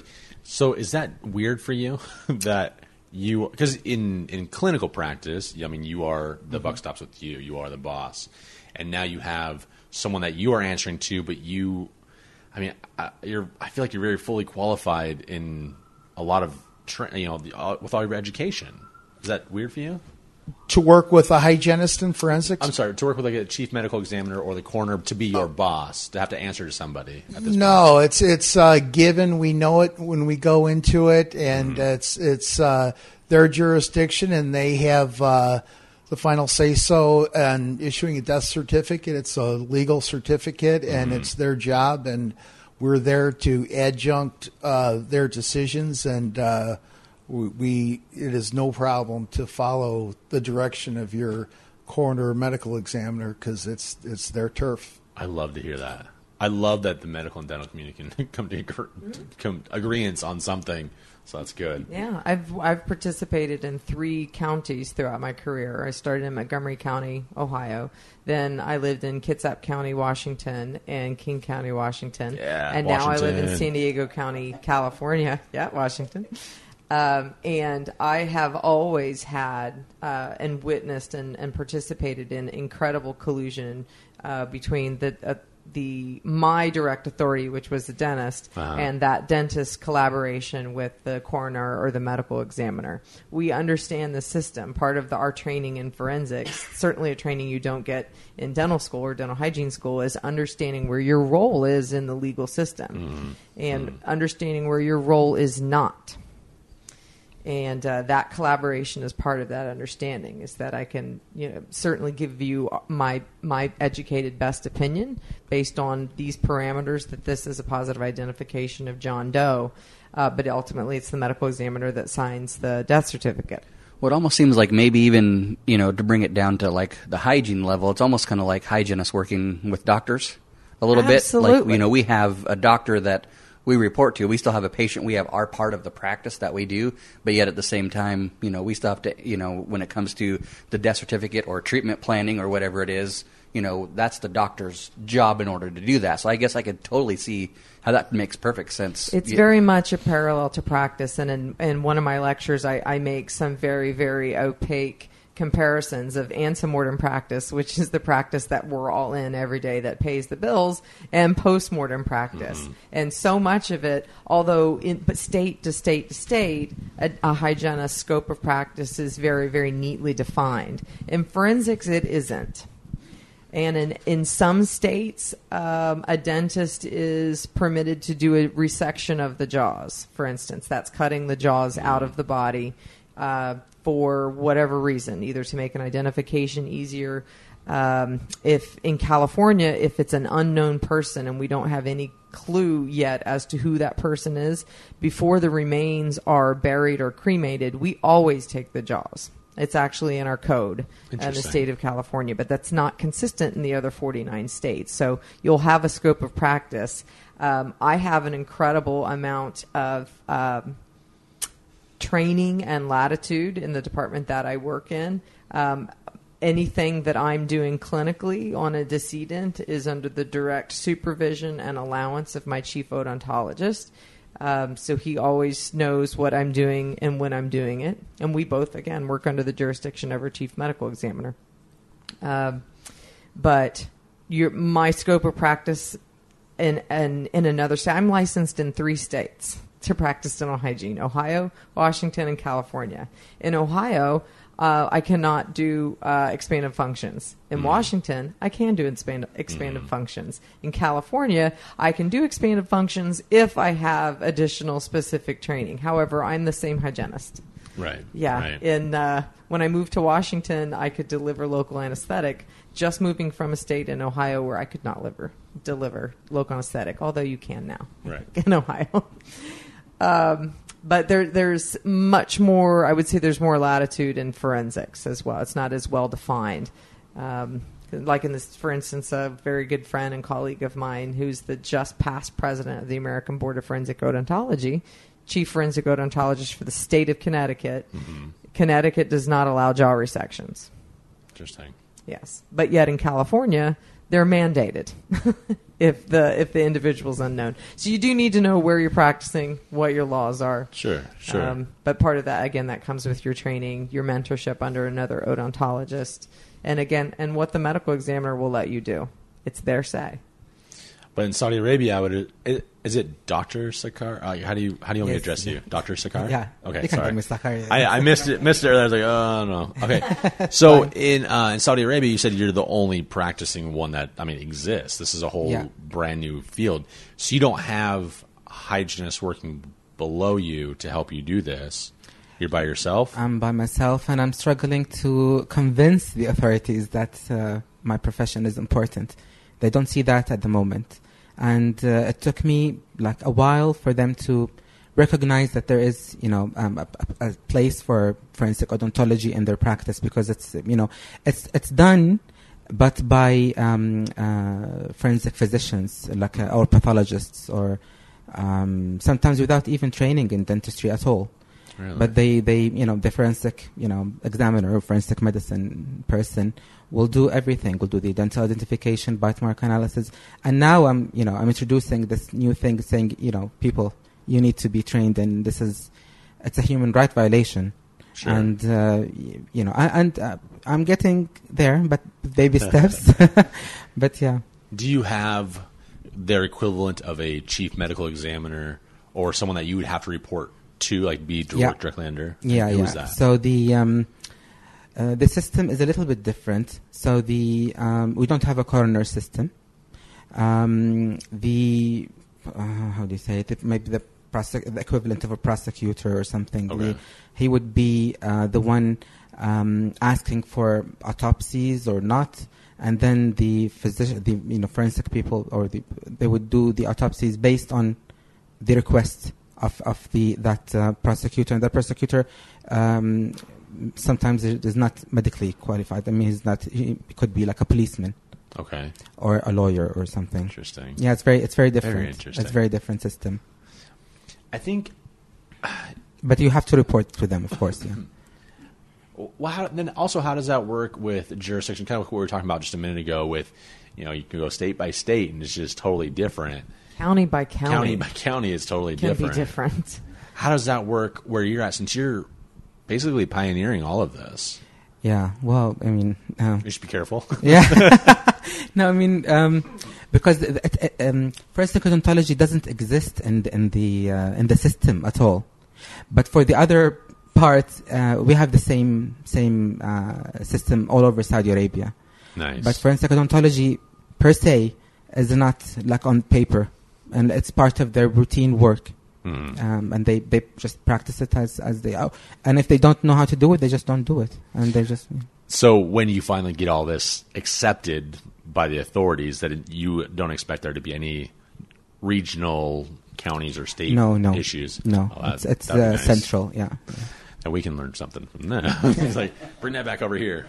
So is that weird for you that you, because in, in clinical practice, I mean, you are, the mm-hmm. buck stops with you, you are the boss. And now you have someone that you are answering to, but you, I mean, I, you're, I feel like you're very fully qualified in a lot of, tra- you know, the, uh, with all your education. Is that weird for you? To work with a hygienist in forensics? I'm sorry, to work with like a chief medical examiner or the coroner to be your oh. boss, to have to answer to somebody at this no, point. it's it's uh, given. We know it when we go into it, and mm-hmm. it's it's uh, their jurisdiction, and they have uh, the final say-so and issuing a death certificate. It's a legal certificate, and mm-hmm. it's their job, and we're there to adjunct uh, their decisions, and uh We, we it is no problem to follow the direction of your coroner or medical examiner because it's it's their turf. I love to hear that. I love that the medical and dental community can come to come agreements on something. So that's good. Yeah, I've I've participated in three counties throughout my career. I started in Montgomery County, Ohio. Then I lived in Kitsap County, Washington, and King County, Washington. Yeah, and Washington. Now I live in San Diego County, California. Yeah, Washington. Um, and I have always had uh, and witnessed and, and participated in incredible collusion uh, between the uh, the my direct authority, which was the dentist, uh-huh. and that dentist's collaboration with the coroner or the medical examiner. We understand the system. Part of the, our training in forensics, certainly a training you don't get in dental school or dental hygiene school, is understanding where your role is in the legal system mm-hmm. and mm-hmm. understanding where your role is not. And uh, that collaboration is part of that understanding, is that I can, you know, certainly give you my my educated best opinion based on these parameters that this is a positive identification of John Doe, uh, but ultimately it's the medical examiner that signs the death certificate. Well, it almost seems like maybe even, you know, to bring it down to like the hygiene level, it's almost kind of like hygienists working with doctors a little Absolutely. bit. Like, you know, we have a doctor that we report to. We still have a patient. We have our part of the practice that we do, but yet at the same time, you know, we still have to, you know, when it comes to the death certificate or treatment planning or whatever it is, you know, that's the doctor's job in order to do that. So I guess I could totally see how that makes perfect sense. It's yeah. very much a parallel to practice, and in, in one of my lectures, I, I make some very, very opaque comparisons of antemortem practice, which is the practice that we're all in every day that pays the bills, and postmortem practice. Mm-hmm. And so much of it, although in, but state to state to state, a, a hygienist's scope of practice is very, very neatly defined. In forensics, it isn't. And in, in some states, um, a dentist is permitted to do a resection of the jaws, for instance. That's cutting the jaws out of the body uh, for whatever reason, either to make an identification easier. Um, if in California, if it's an unknown person and we don't have any clue yet as to who that person is, before the remains are buried or cremated, we always take the jaws. It's actually in our code in the state of California, but that's not consistent in the other forty-nine states. So you'll have a scope of practice. Um, I have an incredible amount of um, training and latitude in the department that I work in. Um, anything that I'm doing clinically on a decedent is under the direct supervision and allowance of my chief odontologist. Um, so he always knows what I'm doing and when I'm doing it. And we both, again, work under the jurisdiction of our chief medical examiner. Um, but your, my scope of practice in, in, in another state, I'm licensed in three states to practice dental hygiene: Ohio, Washington, and California. In Ohio, Uh, I cannot do uh, expanded functions. In mm. Washington, I can do expand, expanded mm. functions. In California, I can do expanded functions if I have additional specific training. However, I'm the same hygienist. Right. Yeah. Right. And uh, when I moved to Washington, I could deliver local anesthetic. Just moving from a state in Ohio where I could not deliver, deliver local anesthetic, although you can now right. in Ohio. um But there, there's much more, I would say there's more latitude in forensics as well. It's not as well defined. Um, like in this, for instance, a very good friend and colleague of mine who's the just past president of the American Board of Forensic Odontology, chief forensic odontologist for the state of Connecticut. Mm-hmm. Connecticut does not allow jaw resections. Interesting. Yes. But yet in California, they're mandated if the if the individual's unknown. So you do need to know where you're practicing, what your laws are. Sure, sure. Um, but part of that, again, that comes with your training, your mentorship under another odontologist, and again, and what the medical examiner will let you do. It's their say. But in Saudi Arabia, I would it, is it Doctor Sakar? Uh, how do you how do you want me to Yes. address you? Doctor Sakar? Yeah. Okay. You can Sorry. call me Sakar, yeah. I, I missed it. Missed it earlier. I was like, oh no. Okay. So in uh, in Saudi Arabia, you said you're the only practicing one that I mean exists. This is a whole Yeah. brand new field. So you don't have hygienists working below you to help you do this. You're by yourself. I'm by myself, and I'm struggling to convince the authorities that uh, my profession is important. They don't see that at the moment. And uh, it took me like a while for them to recognize that there is, you know, um, a, a place for forensic odontology in their practice, because it's, you know, it's it's done, but by um, uh, forensic physicians, like uh, or pathologists, or um, sometimes without even training in dentistry at all. Really? But they, they, you know, the forensic, you know, examiner or forensic medicine person will do everything. Will do the dental identification, bite mark analysis. And now I'm, you know, I'm introducing this new thing saying, you know, people, you need to be trained, and this is, it's a human right violation. Sure. And, uh, y- you know, I, and uh, I'm getting there, but baby steps. But yeah. Do you have their equivalent of a chief medical examiner or someone that you would have to report to, like be direct, Yeah. directly under? Yeah, Who yeah. is that? So the um, uh, the system is a little bit different. So the um, we don't have a coroner system. Um, the uh, how do you say it? Maybe the, prosec- the equivalent of a prosecutor or something. Okay. The, he would be uh, the one um, asking for autopsies or not, and then the physician, the you know forensic people, or the they would do the autopsies based on the request of of the that uh, prosecutor, and that prosecutor um, sometimes is not medically qualified. I mean, he's not. He could be like a policeman Okay. or a lawyer or something. Interesting. Yeah, it's very it's very different. Very interesting. It's a very different system. I think. But you have to report to them, of course. Yeah. Well, how, then also, how does that work with jurisdiction? Kind of what we were talking about just a minute ago. With, you know, you can go state by state, and it's just totally different. County by county, County by county is totally can different. be different. How does that work where you're at? Since you're basically pioneering all of this, Yeah. Well, I mean. Um, you should be careful. Yeah. No, I mean, um, because the, the, uh, um, forensic odontology doesn't exist in the, in the uh, in the system at all. But for the other part, uh, we have the same same uh, system all over Saudi Arabia. Nice. But forensic odontology per se is not like on paper, and it's part of their routine work. Hmm. Um, and they, they just practice it as as they are. And if they don't know how to do it, they just don't do it, and they just. So when you finally get all this accepted by the authorities, that it, you don't expect there to be any regional counties or state No, no issues. No, Oh, that- it's it's that'd be uh, nice. central. Yeah. And we can learn something from that. It's like, bring that back over here.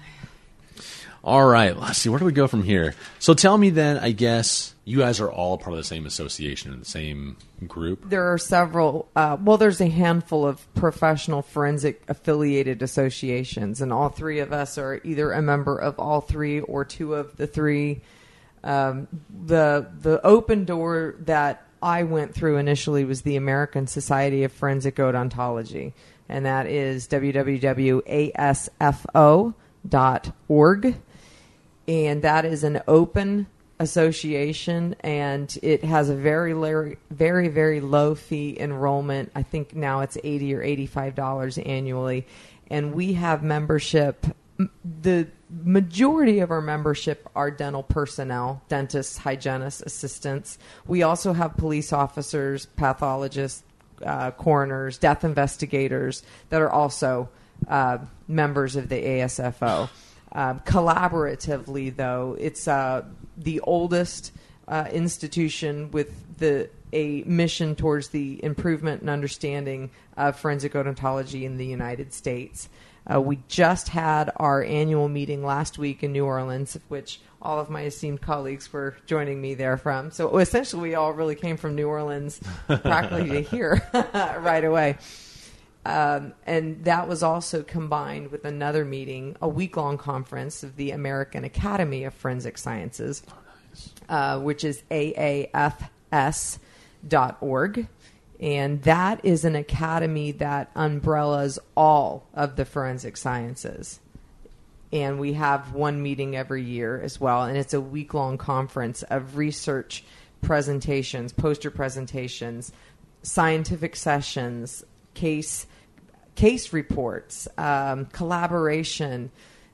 All right, let's see. Where do we go from here? So tell me then, I guess, you guys are all part of the same association and the same group? There are several, uh, well, there's a handful of professional forensic affiliated associations, and all three of us are either a member of all three or two of the three. Um, the the open door that I went through initially was the American Society of Forensic Odontology, and that is w w w dot a s f o dot org. And that is an open association, and it has a very, very, very, very low fee enrollment. I think now it's eighty or eighty-five dollars annually, and we have membership. The majority of our membership are dental personnel, dentists, hygienists, assistants. We also have police officers, pathologists, uh, coroners, death investigators that are also uh, members of the A S F O. Um, collaboratively, though, it's uh, the oldest uh, institution with the a mission towards the improvement and understanding of forensic odontology in the United States. Uh, we just had our annual meeting last week in New Orleans, of which all of my esteemed colleagues were joining me there from. So essentially, we all really came from New Orleans practically to here right away. Um, and that was also combined with another meeting, a week-long conference of the American Academy of Forensic Sciences, oh, nice. uh, which is A A F S dot org. And that is an academy that umbrellas all of the forensic sciences. And we have one meeting every year as well. And it's a week-long conference of research presentations, poster presentations, scientific sessions, case case reports, um, collaboration,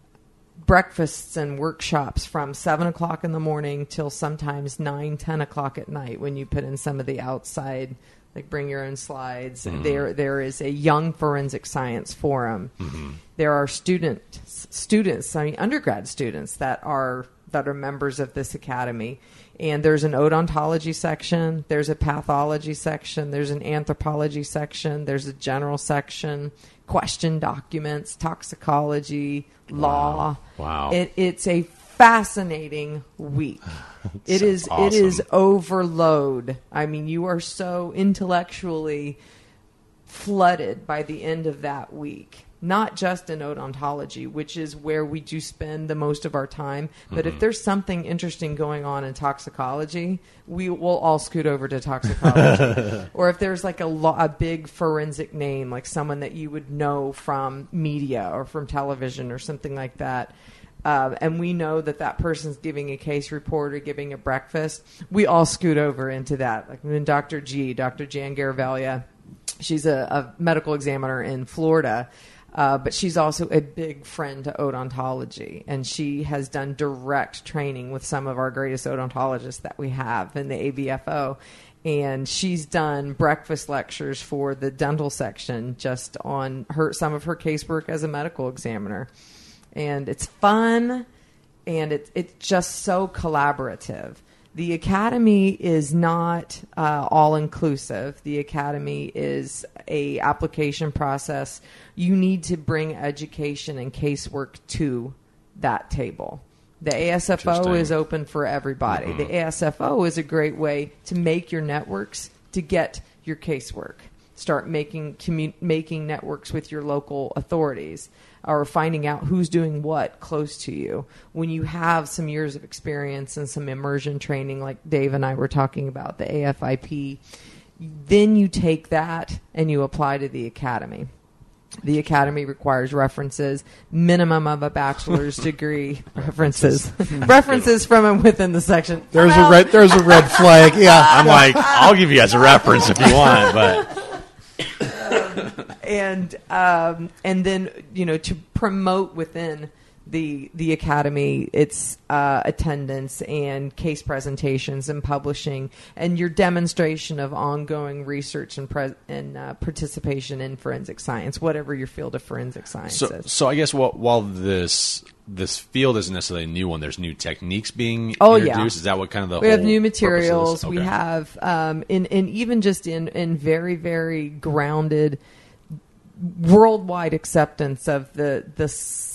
breakfasts and workshops from seven o'clock in the morning till sometimes nine, ten o'clock at night when you put in some of the outside, like bring your own slides. Mm-hmm. There, there is a young forensic science forum. Mm-hmm. There are student students, I mean undergrad students that are that are members of this academy. And there's an odontology section, there's a pathology section, there's an anthropology section, there's a general section, question documents, toxicology, law. Wow. wow. It, it's a fascinating week. It is awesome. It is overload. I mean, you are so intellectually flooded by the end of that week. Not just in odontology, which is where we do spend the most of our time. But mm-hmm. if there's something interesting going on in toxicology, we will all scoot over to toxicology. Or if there's like a, lo- a big forensic name, like someone that you would know from media or from television or something like that, uh, and we know that that person's giving a case report or giving a breakfast, we all scoot over into that. Like when Doctor G, Doctor Jan Garavaglia, she's a, a medical examiner in Florida. Uh, but she's also a big friend to odontology, and she has done direct training with some of our greatest odontologists that we have in the A B F O. And she's done breakfast lectures for the dental section just on her some of her casework as a medical examiner. And it's fun, and it, it's just so collaborative. The academy is not uh, all-inclusive. The academy is a application process. You need to bring education and casework to that table. The A S F O is open for everybody. Mm-hmm. The A S F O is a great way to make your networks to get your casework. Start making commu- making networks with your local authorities, or finding out who's doing what close to you. When you have some years of experience and some immersion training, like Dave and I were talking about, the A F I P, then you take that and you apply to the academy. The academy requires references, minimum of a bachelor's degree, references, references from and within the section. There's well, a red, there's a red flag. Yeah, I'm like, I'll give you guys a reference if you want, but. Um, and um, and then, you know, to promote within the the academy, it's uh, attendance and case presentations and publishing and your demonstration of ongoing research and pre- and uh, participation in forensic science, whatever your field of forensic science so, is. So I guess while, while this this field isn't necessarily a new one, there's new techniques being oh, introduced. Yeah. Is that what kind of the we whole have new materials. Okay. We have um, in in even just in in very very grounded worldwide acceptance of the the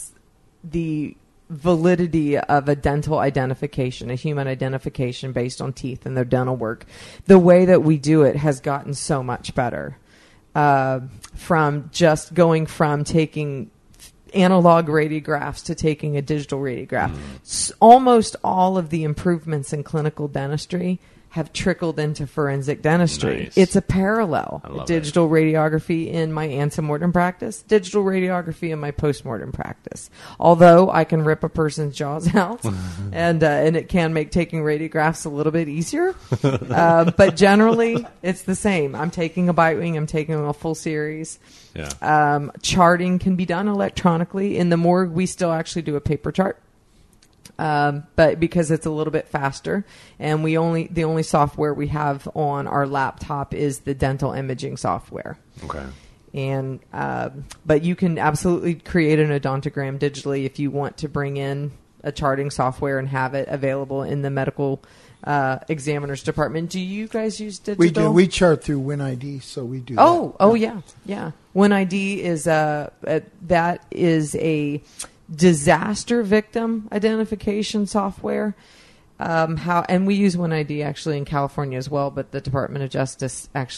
the validity of a dental identification, a human identification based on teeth and their dental work. The way that we do it has gotten so much better. Uh, from just going from taking analog radiographs to taking a digital radiograph. Mm. Almost all of the improvements in clinical dentistry have trickled into forensic dentistry. Nice. It's a parallel. Digital it. radiography in my antemortem practice, digital radiography in my postmortem practice. Although I can rip a person's jaws out, and uh, and it can make taking radiographs a little bit easier, uh, but generally it's the same. I'm taking a bite wing, I'm taking a full series. Yeah. Um, charting can be done electronically. In the morgue, we still actually do a paper chart. Um, but because it's a little bit faster, and we only the only software we have on our laptop is the dental imaging software. Okay. And uh, but you can absolutely create an odontogram digitally if you want to bring in a charting software and have it available in the medical uh, examiner's department. Do you guys use digital? We do. We chart through WinID, so we do. Oh, that. oh yeah, yeah. WinID is a, a that is a disaster victim identification software. Um, how and we use WinID actually in California as well, but the Department of Justice actually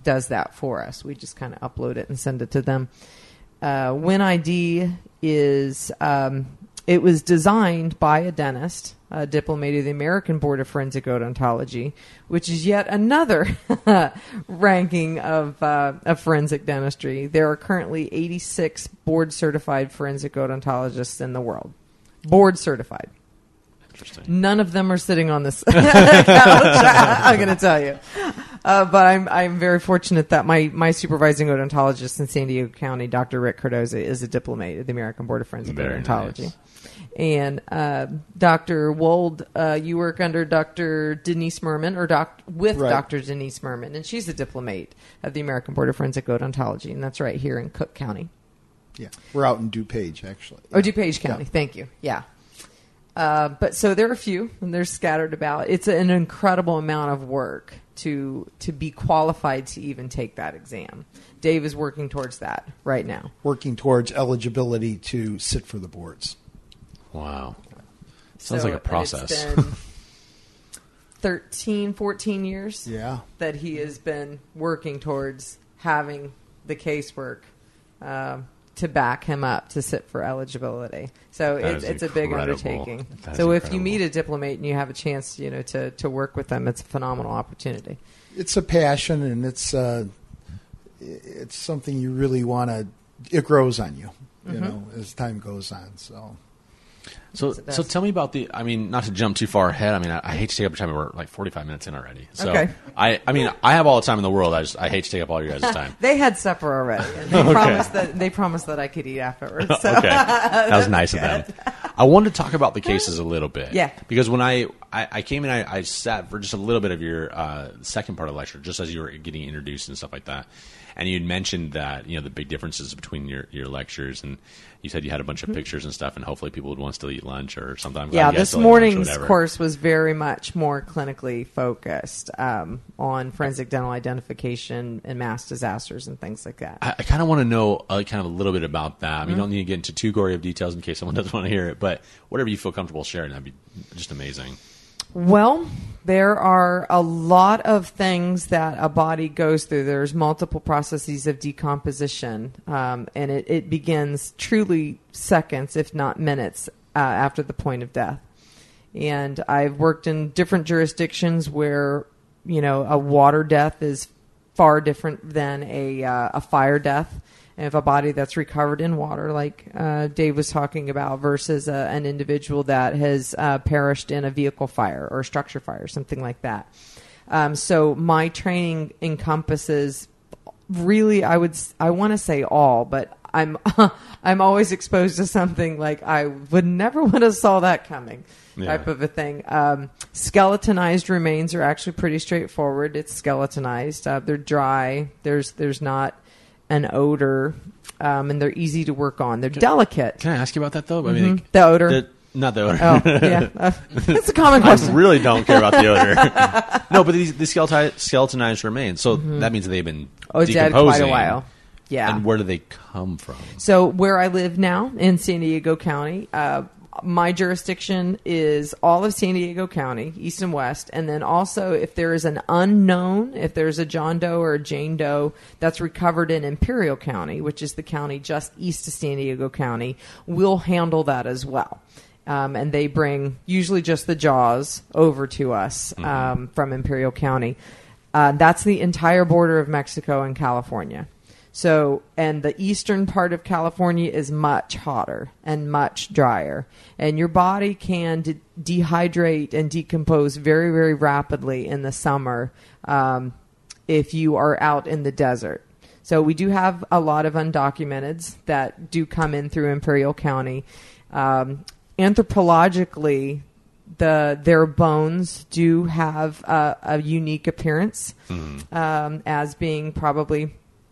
does that for us. We just kind of upload it and send it to them. Uh, WinID is um, it was designed by a dentist, a diplomat of the American Board of Forensic Odontology, which is yet another ranking of, uh, of forensic dentistry. There are currently eighty-six board-certified forensic odontologists in the world. Board certified. Interesting. None of them are sitting on this couch. I'm going to tell you, uh, but I'm I'm very fortunate that my, my supervising odontologist in San Diego County, Doctor Rick Cardoza, is a diplomat of the American Board of Forensic Very Odontology. nice. And uh, Doctor Wold, uh, you work under Doctor Denise Merman, or doc- with Right. Doctor Denise Merman, and she's a diplomat of the American Board of Forensic Odontology, and that's right here in Cook County. Yeah, we're out in DuPage, actually. Oh, DuPage County. Yeah. Thank you. Yeah. Uh, but so there are a few, and they're scattered about. It's an incredible amount of work to to be qualified to even take that exam. Dave is working towards that right now. Working towards eligibility to sit for the boards. Wow. Sounds So, like a process. It's been thirteen, fourteen years Yeah. that he has been working towards having the casework um, to back him up to sit for eligibility. So That it's is it's a big incredible. undertaking. That is So if you incredible. meet a diplomat and you have a chance, you know, to, to work with them, it's a phenomenal opportunity. It's a passion, and it's uh, it's something you really want to. It grows on you, you Mm-hmm. know, as time goes on. So So, It's the so best. tell me about the. I mean, not to jump too far ahead. I mean, I, I hate to take up your time. We're like forty-five minutes in already. So Okay. I, I mean, I have all the time in the world. I just, I hate to take up all your guys' time. They had supper already, and they Okay. promised that they promised that I could eat afterwards. So. Okay, that was nice of them. I wanted to talk about the cases a little bit. Yeah. Because when I, I, I came in, I, I sat for just a little bit of your uh, second part of the lecture, just as you were getting introduced and stuff like that. And you'd mentioned that, you know, the big differences between your, your lectures, and you said you had a bunch of pictures and stuff, and hopefully people would want to still eat lunch or something. I'm glad Yeah, you guys this still ate lunch or morning's whatever. course was very much more clinically focused um, on forensic dental identification and mass disasters and things like that. I, I kind of want to know uh, kind of a little bit about that. I mean, you don't need to get into too gory of details in case someone doesn't want to hear it, but whatever you feel comfortable sharing, that'd be just amazing. Well, there are a lot of things that a body goes through. There's multiple processes of decomposition, um, and it, it begins truly seconds, if not minutes, uh, after the point of death. And I've worked in different jurisdictions where, you know, a water death is far different than a uh, a fire death. And if a body that's recovered in water, like uh, Dave was talking about, versus a, an individual that has uh, perished in a vehicle fire or structure fire, something like that. Um, so my training encompasses really, I would, I want to say all, but I'm, I'm always exposed to something like I would never would have saw that coming. Yeah. Type of a thing. Um, skeletonized remains are actually pretty straightforward. It's skeletonized. Uh, they're dry. There's, there's not an odor, um, and they're easy to work on. They're delicate. Can I ask you about that, though? I mean, Mhm. The odor. the- not the odor. Oh, yeah. Uh, it's a common question. I really don't care about the odor. No, but these, these skeleton, skeletonized remains, so that means they've been Oh, dead decomposing. quite a while. Yeah. And where do they come from? So where I live now in San Diego County, uh, my jurisdiction is all of San Diego County, east and west. And then also if there is an unknown, if there's a John Doe or a Jane Doe that's recovered in Imperial County, which is the county just east of San Diego County, we'll handle that as well. Um, and they bring usually just the jaws over to us um, from Imperial County. Uh, that's the entire border of Mexico and California. So, and the eastern part of California is much hotter and much drier. And your body can de- dehydrate and decompose very, very rapidly in the summer um, if you are out in the desert. So we do have a lot of undocumenteds that do come in through Imperial County. Um, anthropologically, the their bones do have a, a unique appearance Mm-hmm. um, as being probably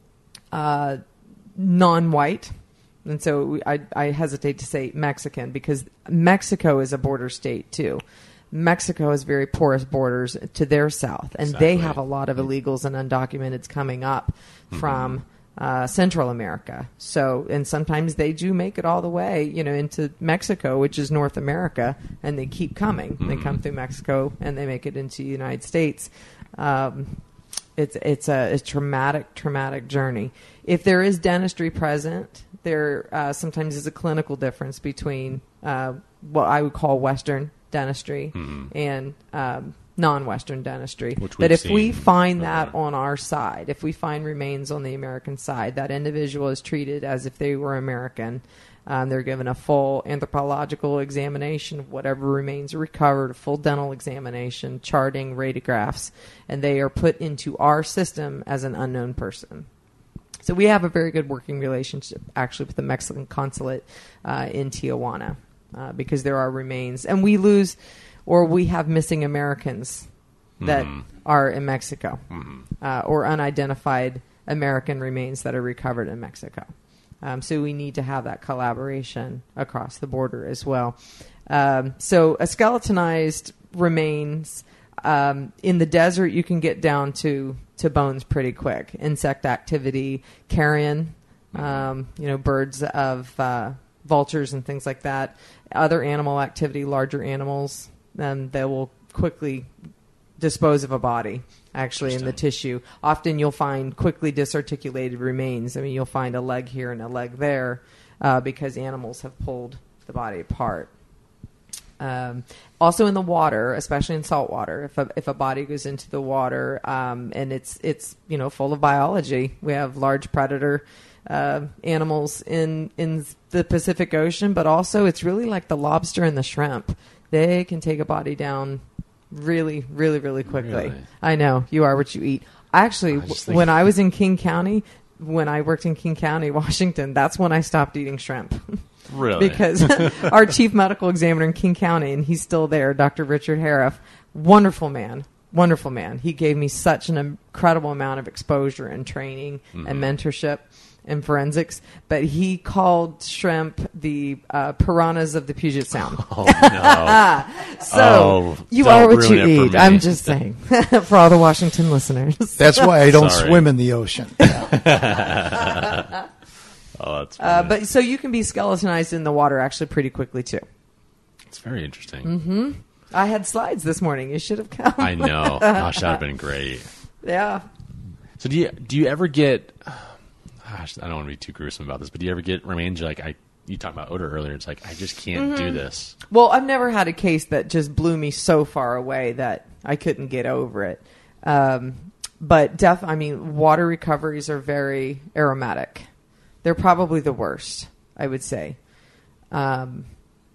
uh, non-white. And so we, I, I hesitate to say Mexican because Mexico is a border state too. Mexico has very porous borders to their south, and they Exactly. have a lot of illegals and undocumenteds coming up from uh, Central America. So, and sometimes they do make it all the way, you know, into Mexico, which is North America, and they keep coming. They come through Mexico and they make it into the United States. Um, it's it's a, a traumatic, traumatic journey. If there is dentistry present, there uh, sometimes is a clinical difference between uh, what I would call Western dentistry Mm-hmm. and um, non-Western dentistry. Which But we've if we seen find that before. on our side, if we find remains on the American side, that individual is treated as if they were American. Um, they're given a full anthropological examination of whatever remains are recovered, a full dental examination, charting, radiographs, and they are put into our system as an unknown person. So we have a very good working relationship, actually, with the Mexican consulate uh, in Tijuana uh, because there are remains. And we lose, or we have missing Americans that Mhm. are in Mexico, Mhm. uh, or unidentified American remains that are recovered in Mexico. Um, so we need to have that collaboration across the border as well. Um, so a skeletonized remains um, in the desert, you can get down to, to bones pretty quick. Insect activity, carrion, um, you know, birds of uh, vultures and things like that. Other animal activity, larger animals, um, they will quickly dispose of a body actually in the tissue. Often you'll find quickly disarticulated remains. I mean, you'll find a leg here and a leg there uh, because animals have pulled the body apart. Um, also in the water, especially in salt water, if a, if a body goes into the water um, and it's it's you know full of biology, we have large predator uh, animals in in the Pacific Ocean, but also it's really like the lobster and the shrimp. They can take a body down really, really, really quickly. Really? I know. You are what you eat. Actually, I w- just think- when I was in King County, when I worked in King County, Washington, that's when I stopped eating shrimp. Really? Because our chief medical examiner in King County, and he's still there, Doctor Richard Hariff, wonderful man, wonderful man. He gave me such an incredible amount of exposure and training Mhm. and mentorship in forensics, but he called shrimp the uh, piranhas of the Puget Sound. Oh, no. So Oh, you don't are what ruin you it for eat. me. I'm just saying for all the Washington listeners. That's why I don't Sorry. swim in the ocean. Oh, that's Uh, funny. but so you can be skeletonized in the water actually pretty quickly too. It's very interesting. Mm-hmm. I had slides this morning. You should have come. I know. Gosh, that would have been great. Yeah. So do you do you ever get? Gosh, I don't want to be too gruesome about this, but do you ever get remains you're like I? You talked about odor earlier. It's like I just can't do this. Well, I've never had a case that just blew me so far away that I couldn't get over it. Um, but def, I mean, water recoveries are very aromatic. They're probably the worst, I would say. Um,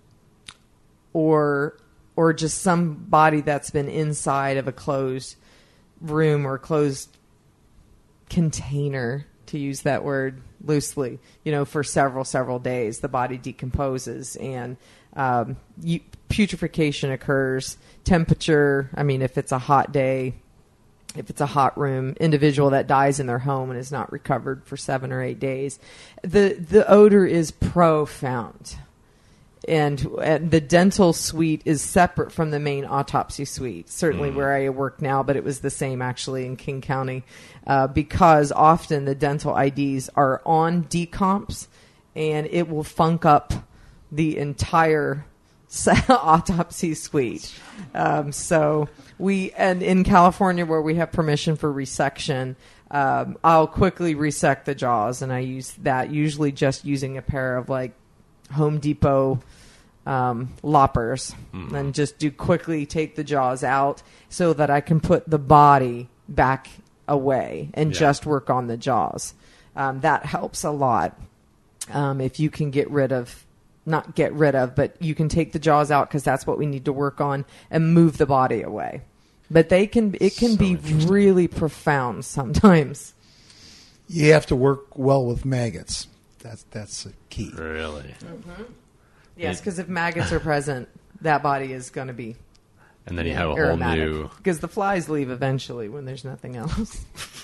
or or just some body that's been inside of a closed room or closed container, to use that word loosely, you know, for several, several days. The body decomposes and um, you, putrefaction occurs. Temperature, I mean, if it's a hot day, if it's a hot room, individual that dies in their home and is not recovered for seven or eight days, the the odor is profound. And, and the dental suite is separate from the main autopsy suite, certainly where I work now, but it was the same actually in King County, uh, because often the dental I Ds are on decomps and it will funk up the entire autopsy suite. Um, so we, and in California where we have permission for resection, um, I'll quickly resect the jaws, and I use that usually just using a pair of like Home Depot um, loppers, Mhm. and just do quickly take the jaws out so that I can put the body back away and Yeah. just work on the jaws. Um, that helps a lot. Um, if you can get rid of, not get rid of, but you can take the jaws out because that's what we need to work on and move the body away. But they can, it can So be interesting. really profound sometimes. You have to work well with maggots. That's that's the key. Really? Yes, because if maggots are present, that body is going to be And then you yeah, have a whole aromatic. new. Because the flies leave eventually when there's nothing else.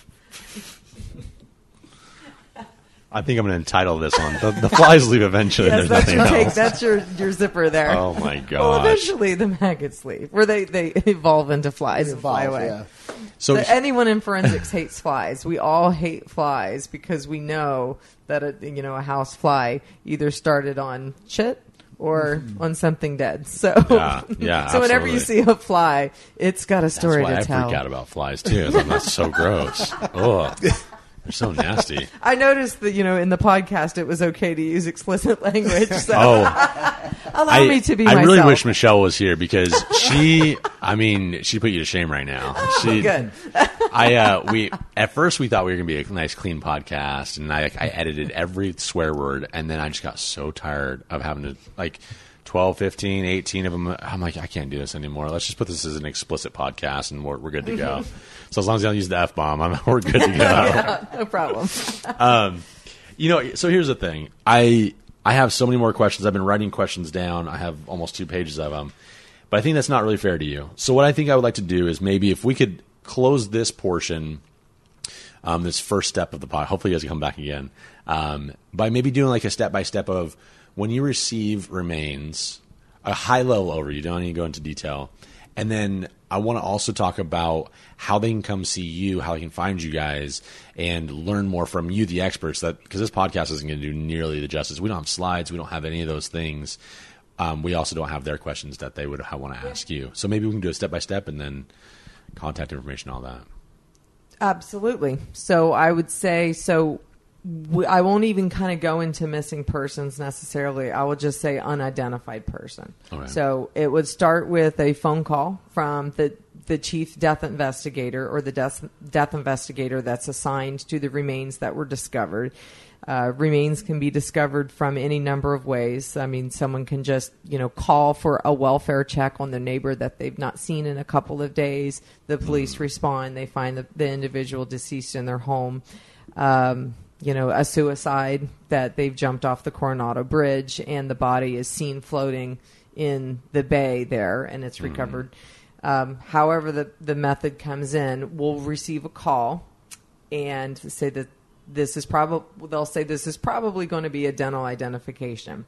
I think I'm going to entitle this one. The, the flies leave eventually. Yes, and that's there's your nothing take. else. That's your, your zipper there. Oh my gosh. Well, eventually the maggots leave, where they, they evolve into flies and fly Evolve, away. yeah. So So anyone in forensics hates flies. We all hate flies because we know that a, you know a house fly either started on shit or on something dead. So, Yeah, yeah, so whenever you see absolutely. a fly, it's got a story That's why to I tell. freak out about flies too. That's so gross. Oh, they're so nasty. I noticed that, you know, in the podcast it was okay to use explicit language. So Oh, allow I, me to be I myself. really wish Michelle was here because she, I mean, she put you to shame right now. She, Good. I, uh, we, at first we thought we were going to be a nice, clean podcast, and I, I edited every swear word, and then I just got so tired of having to, like, twelve, fifteen, eighteen of them. I'm like, I can't do this anymore. Let's just put this as an explicit podcast, and we're, we're good to go. So as long as I don't use the F-bomb, I'm, we're good to go. Yeah, no problem. Um, you know, so here's the thing. I I have so many more questions. I've been writing questions down. I have almost two pages of them. But I think that's not really fair to you. So what I think I would like to do is maybe if we could close this portion, um, this first step of the pod, hopefully you guys can come back again, um, by maybe doing like a step-by-step of when you receive remains, a high-level overview. You don't need to go into detail. And then I want to also talk about how they can come see you, how they can find you guys, and learn more from you, the experts. That because this podcast isn't going to do nearly the justice. We don't have slides. We don't have any of those things. Um, we also don't have their questions that they would want to ask you. So maybe we can do a step-by-step and then contact information, all that. Absolutely. So I would say, so w- I won't even kind of go into missing persons necessarily. I will just say unidentified person. Okay. So it would start with a phone call from the, the chief death investigator or the death, death investigator that's assigned to the remains that were discovered. Uh, remains can be discovered from any number of ways. I mean, someone can just, you know, call for a welfare check on their neighbor that they've not seen in a couple of days. The police respond. They find the, the individual deceased in their home. Um, you know, a suicide that they've jumped off the Coronado Bridge and the body is seen floating in the bay there and it's recovered. Um, however, the, the method comes in, we'll receive a call and say that this is probably, they'll say this is probably going to be a dental identification.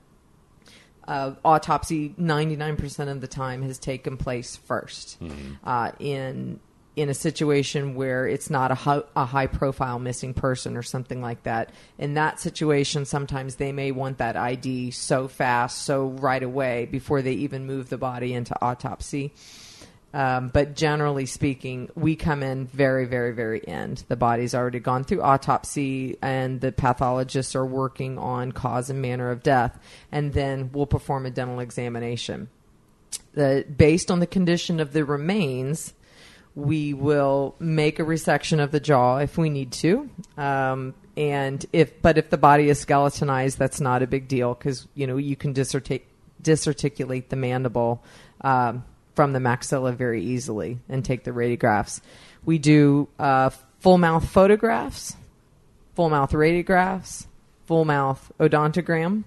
Uh, autopsy ninety-nine percent of the time has taken place first. Mm-hmm. uh, in in a situation where it's not a, ho- a high profile missing person or something like that. In that situation, sometimes they may want that I D so fast, so right away before they even move the body into autopsy. Um, but generally speaking, we come in very, very, very end. The body's already gone through autopsy and the pathologists are working on cause and manner of death. And then we'll perform a dental examination. The, based on the condition of the remains, we will make a resection of the jaw if we need to. Um, and if, but if the body is skeletonized, that's not a big deal because, you know, you can disartic- disarticulate the mandible, um, from the maxilla very easily and take the radiographs. We do uh, full mouth photographs, full mouth radiographs, full mouth odontogram,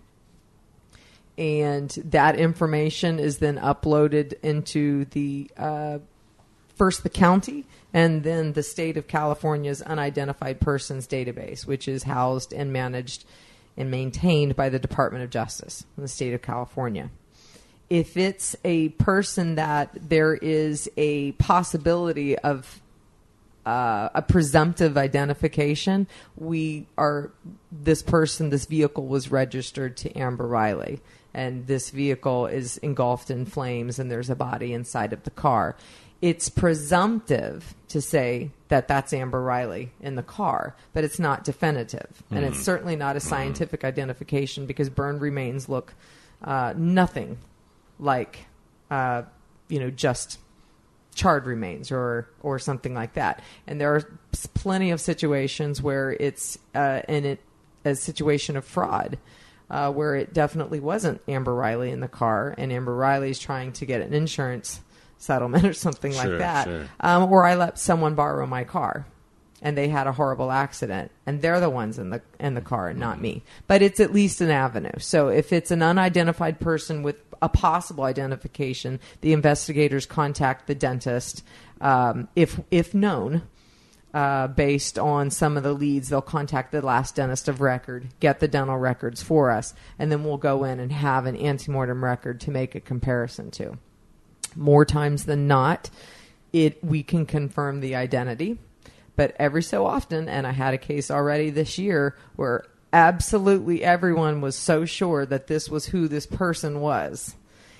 and that information is then uploaded into the uh, first the county and then the state of California's unidentified persons database, which is housed and managed and maintained by the Department of Justice in the state of California. If it's a person that there is a possibility of uh, a presumptive identification, we are this person, this vehicle was registered to Amber Riley, and this vehicle is engulfed in flames, and there's a body inside of the car. It's presumptive to say that that's Amber Riley in the car, but it's not definitive, mm. and it's certainly not a scientific mm. identification because burned remains look uh, nothing like, uh, you know, just charred remains or or something like that. And there are plenty of situations where it's uh, in it, a situation of fraud, uh, where it definitely wasn't Amber Riley in the car, and Amber Riley is trying to get an insurance settlement or something sure, like that. Sure. Um, or I let someone borrow my car, and they had a horrible accident, and they're the ones in the in the car, and not me. But it's at least an avenue. So if it's an unidentified person with a possible identification, the investigators contact the dentist. Um, if if known, uh, based on some of the leads, they'll contact the last dentist of record, get the dental records for us, and then we'll go in and have an antemortem record to make a comparison to. More times than not, it we can confirm the identity. But every so often, and I had a case already this year where absolutely everyone was so sure that this was who this person was.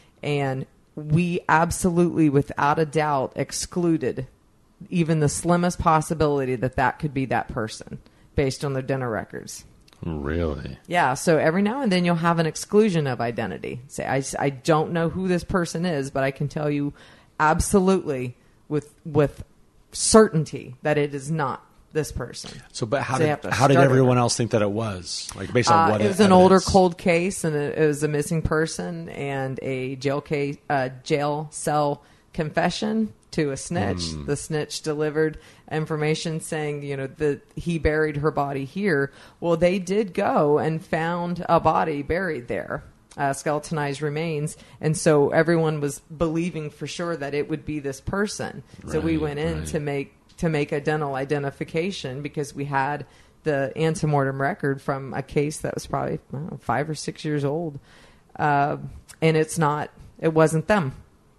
And we absolutely, without a doubt, excluded even the slimmest possibility that that could be that person based on their dental records. Really? Yeah, so every now and then you'll have an exclusion of identity. Say, I, I don't know who this person is, but I can tell you absolutely with with certainty that it is not this person. So, but how So you did have to how did start everyone over. else think that it was? Like based on Uh, what it was evidence? an older cold case, and it, it was a missing person and a jail case, uh, jail cell confession to a snitch. Mm. The snitch delivered information saying, you know, that he buried her body here. Well, they did go and found a body buried there, uh, skeletonized remains, and so everyone was believing for sure that it would be this person. So we Right, went in right. to make to make a dental identification because we had the antemortem record from a case that was probably I don't know, five or six years old, uh, and it's not. It wasn't them.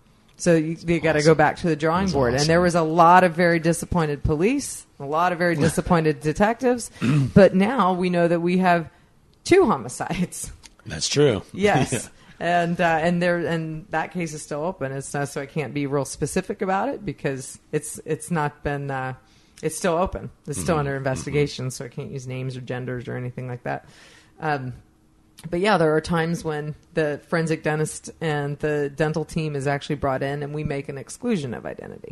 So you, you got to go back to the drawing That's board. awesome. And there was a lot of very disappointed police, a lot of very disappointed detectives. But now we know that we have two homicides. That's true. Yes. Yeah. And uh, and there and that case is still open. It's not, so I can't be real specific about it because it's it's not been uh, it's still open. It's still Mm-hmm. under investigation, so I can't use names or genders or anything like that. Um, but yeah, there are times when the forensic dentist and the dental team is actually brought in, and we make an exclusion of identity.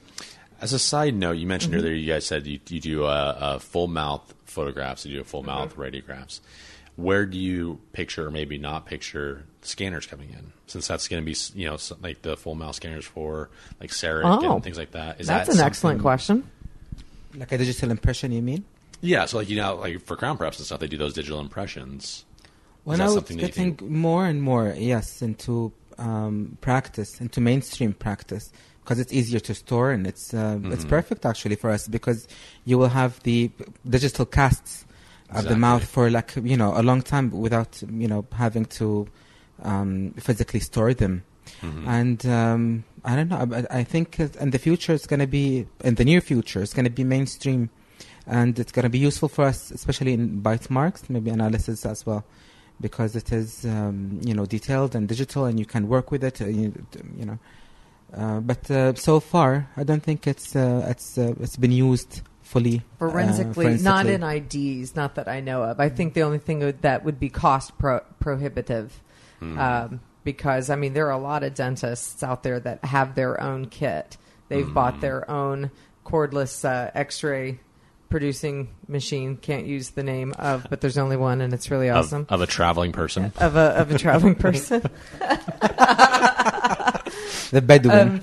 As a side note, you mentioned Mm-hmm. earlier you guys said you, you do a, a full mouth photographs, you do a full mouth Mm-hmm. radiographs. Where do you picture, or maybe not picture, scanners coming in? Since that's going to be, you know, some- like the full mouth scanners for like CEREC Oh, and things like that. Is That's that an excellent something- question. Like a digital impression, you mean? Yeah, so like you know, like for crown preps and stuff, they do those digital impressions. Well, Is that now it's something that you getting think- more and more, yes, into um, practice, into mainstream practice, because it's easier to store and it's uh, it's Mm-hmm. perfect actually for us because you will have the digital casts of the Exactly. mouth for like you know a long time without you know having to um, physically store them. Mm-hmm. And um, I don't know. I, I think in the future it's going to be in the near future it's going to be mainstream, and it's going to be useful for us, especially in bite marks, maybe analysis as well, because it is um, you know detailed and digital, and you can work with it. Uh, you, you know, uh, but uh, so far I don't think it's uh, it's uh, it's been used fully uh, Forensically, not forensically. in I Ds, not that I know of. I think the only thing would- that would be cost pro- prohibitive. Um, because, I mean, there are a lot of dentists out there that have their own kit. They've bought their own cordless uh, x-ray producing machine. Can't use the name of, but there's only one, and it's really Of, awesome. of a traveling person. Of a, of a traveling person. The Bedouin.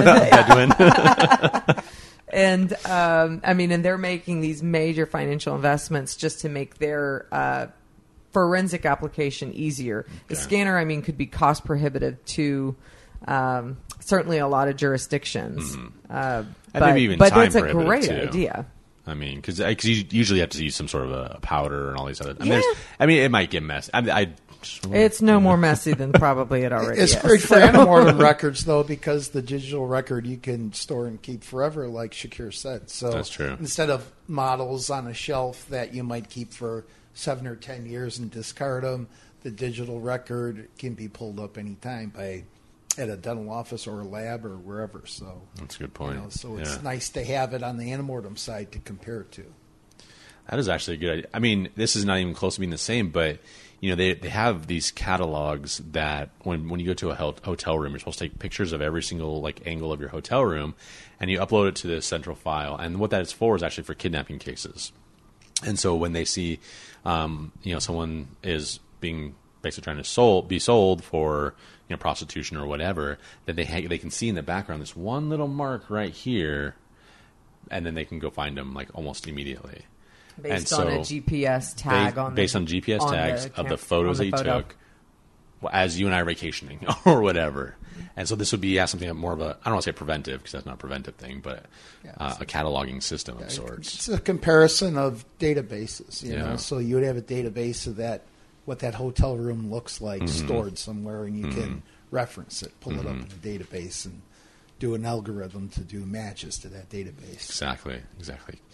Um, And, um, I mean, and they're making these major financial investments just to make their uh, forensic application easier. The scanner, I mean, could be cost prohibitive to um, certainly a lot of jurisdictions. Uh, And but maybe even but time it's a prohibitive, great too. idea. I mean, because you usually have to use some sort of a powder and all these other. I mean, Yeah. there's, I mean it might get messy. I, I It's no more messy than probably it already It's is. great for So- antemortem records, though, because the digital record you can store and keep forever, like Shakir said. So That's true. Instead of models on a shelf that you might keep for seven or ten years and discard them, the digital record can be pulled up anytime by at a dental office or a lab or wherever. So That's a good you point. know, so it's Yeah. nice to have it on the antemortem side to compare it to. That is actually a good idea. I mean, this is not even close to being the same, but you know, they they have these catalogs that when when you go to a hel- hotel room, you're supposed to take pictures of every single like angle of your hotel room, and you upload it to the central file. And what that is for is actually for kidnapping cases. And so when they see, um, you know, someone is being basically trying to sold, be sold for you know prostitution or whatever, that they ha- they can see in the background this one little mark right here, and then they can go find them like almost immediately. Based And on a so G P S tag Ba- on the, based on G P S on tags the of cam- the photos on that the you photo. took well, as you and I are vacationing or whatever. And so this would be yeah, something more of a, I don't want to say preventive because that's not a preventive thing, but uh, a cataloging system of sorts. It's a comparison of databases, you Yeah. know. So you would have a database of that, what that hotel room looks like, Mm-hmm. stored somewhere, and you can reference it, pull it up in the database, and do an algorithm to do matches to that database. Exactly, exactly.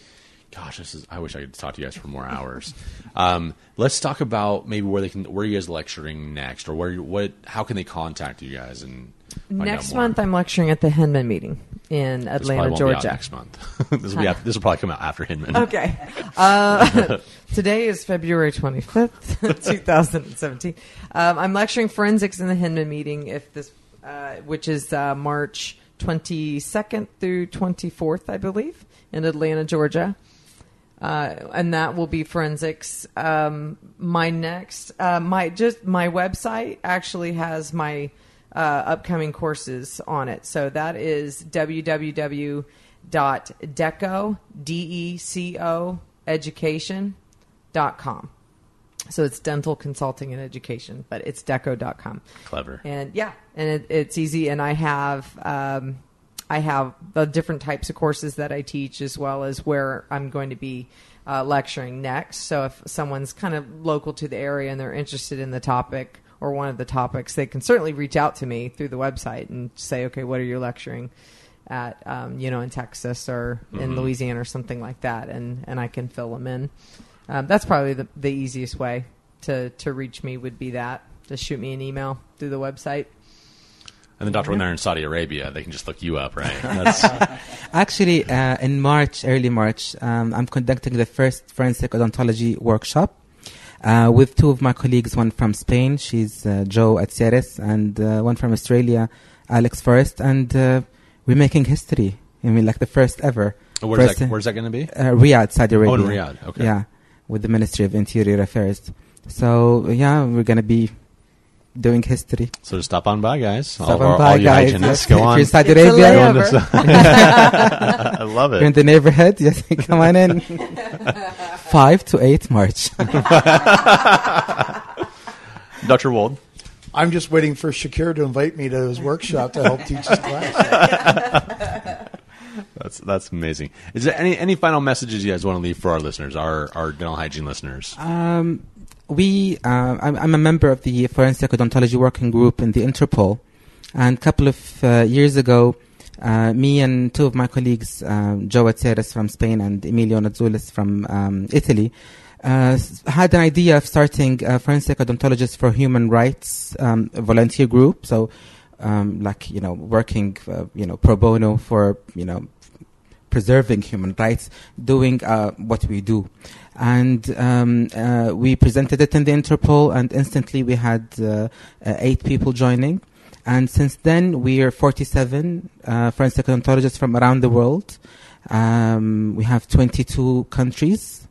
Gosh, this is. I wish I could talk to you guys for more hours. Um, let's talk about maybe where they can, where you guys lecturing next, or where, you, what, how can they contact you guys and find Next out more? month, I'm lecturing at the Hinman meeting in This Atlanta, probably won't Georgia. be out next month. this will be after, this will probably come out after Hinman. Okay. Uh, today is February twenty-fifth, twenty seventeen. Um, I'm lecturing forensics in the Hinman meeting, if this, uh, which is uh, March twenty-second through twenty-fourth, I believe, in Atlanta, Georgia. Uh, and that will be forensics. Um, my next, uh, my just my website actually has my uh, upcoming courses on it. So that is w w w dot deco d e c o education dot com. So it's dental consulting and education, but it's deco dot com. Clever. And yeah, and it, it's easy. And I have. Um, I have the different types of courses that I teach, as well as where I'm going to be uh, lecturing next. So if someone's kind of local to the area and they're interested in the topic or one of the topics, they can certainly reach out to me through the website and say, okay, what are you lecturing at, um, you know, in Texas or in Mm-hmm. Louisiana or something like that, and, and I can fill them in. Um, that's probably the, the easiest way to, to reach me would be that. Just shoot me an email through the website. And then, Doctor, when they're in Saudi Arabia, they can just look you up, right? That's, Actually, uh, in March, early March, um, I'm conducting the first forensic odontology workshop uh, with two of my colleagues, one from Spain, she's uh, Joe Atsieres, and uh, one from Australia, Alex Forrest, and uh, we're making history. I mean, like the first ever. where's First, that, where's that going to be? Uh, Riyadh, Saudi Arabia. Oh, in Riyadh. Okay. Yeah, with the Ministry of Interior Affairs. So, yeah, we're going to be doing history. So just stop on by, guys. All, Stop of on our, by, all you guys. hygienists, Yes. go If on. you're in Saudi It's a Arabia, layover. I love you're in it. the neighborhood, yes, come on in. five to eight March. Doctor Wold. I'm just waiting for Shakir to invite me to his workshop to help teach his class. That's that's amazing. Is there any any final messages you guys want to leave for our listeners, our our dental hygiene listeners? Um, we, uh, I'm, I'm a member of the Forensic Odontology Working Group in the Interpol. And a couple of uh, years ago, uh, me and two of my colleagues, um, Joe Atzeres from Spain and Emilio Nazzoulis from um, Italy, uh, had an idea of starting a Forensic Odontologists for Human Rights um, volunteer group. So, um, like, you know, working, uh, you know, pro bono for, you know, preserving human rights, doing uh, what we do. And um, uh, we presented it in the Interpol, and instantly we had uh, uh, eight people joining. And since then, we are forty-seven uh, forensic odontologists from around the world. Um, we have twenty-two countries.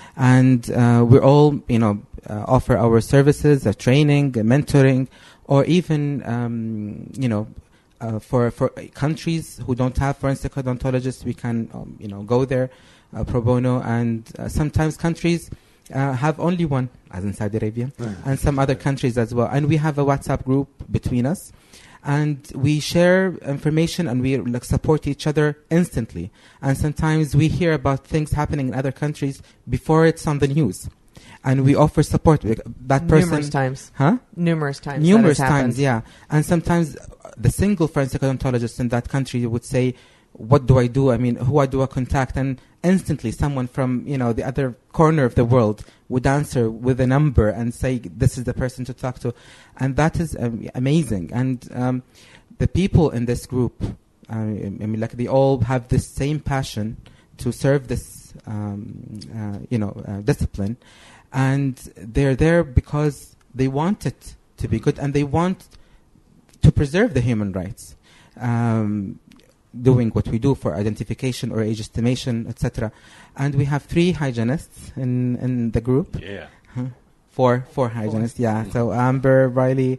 And uh, we all, you know, uh, offer our services, uh, training, uh, mentoring, or even, um, you know, Uh, for for countries who don't have forensic odontologists, we can um, you know go there uh, pro bono, and uh, sometimes countries uh, have only one, as in Saudi Arabia, Right. and some other countries as well. And we have a WhatsApp group between us, and we share information and we like support each other instantly. And sometimes we hear about things happening in other countries before it's on the news, and we offer support. That person, Numerous times. huh? Numerous times. Numerous that has happened. times, yeah. And sometimes the single forensic odontologist in that country would say, what do I do? I mean, who do I contact? And instantly someone from, you know, the other corner of the world would answer with a number and say, this is the person to talk to. And that is um, amazing. And um, the people in this group, uh, I mean, like they all have the same passion to serve this, um, uh, you know, uh, discipline. And they're there because they want it to be good, and they want to preserve the human rights, um, doing what we do for identification or age estimation, et cetera. And we have three hygienists in, in the group. Yeah. Huh? Four, four hygienists, yeah. So Amber, Riley,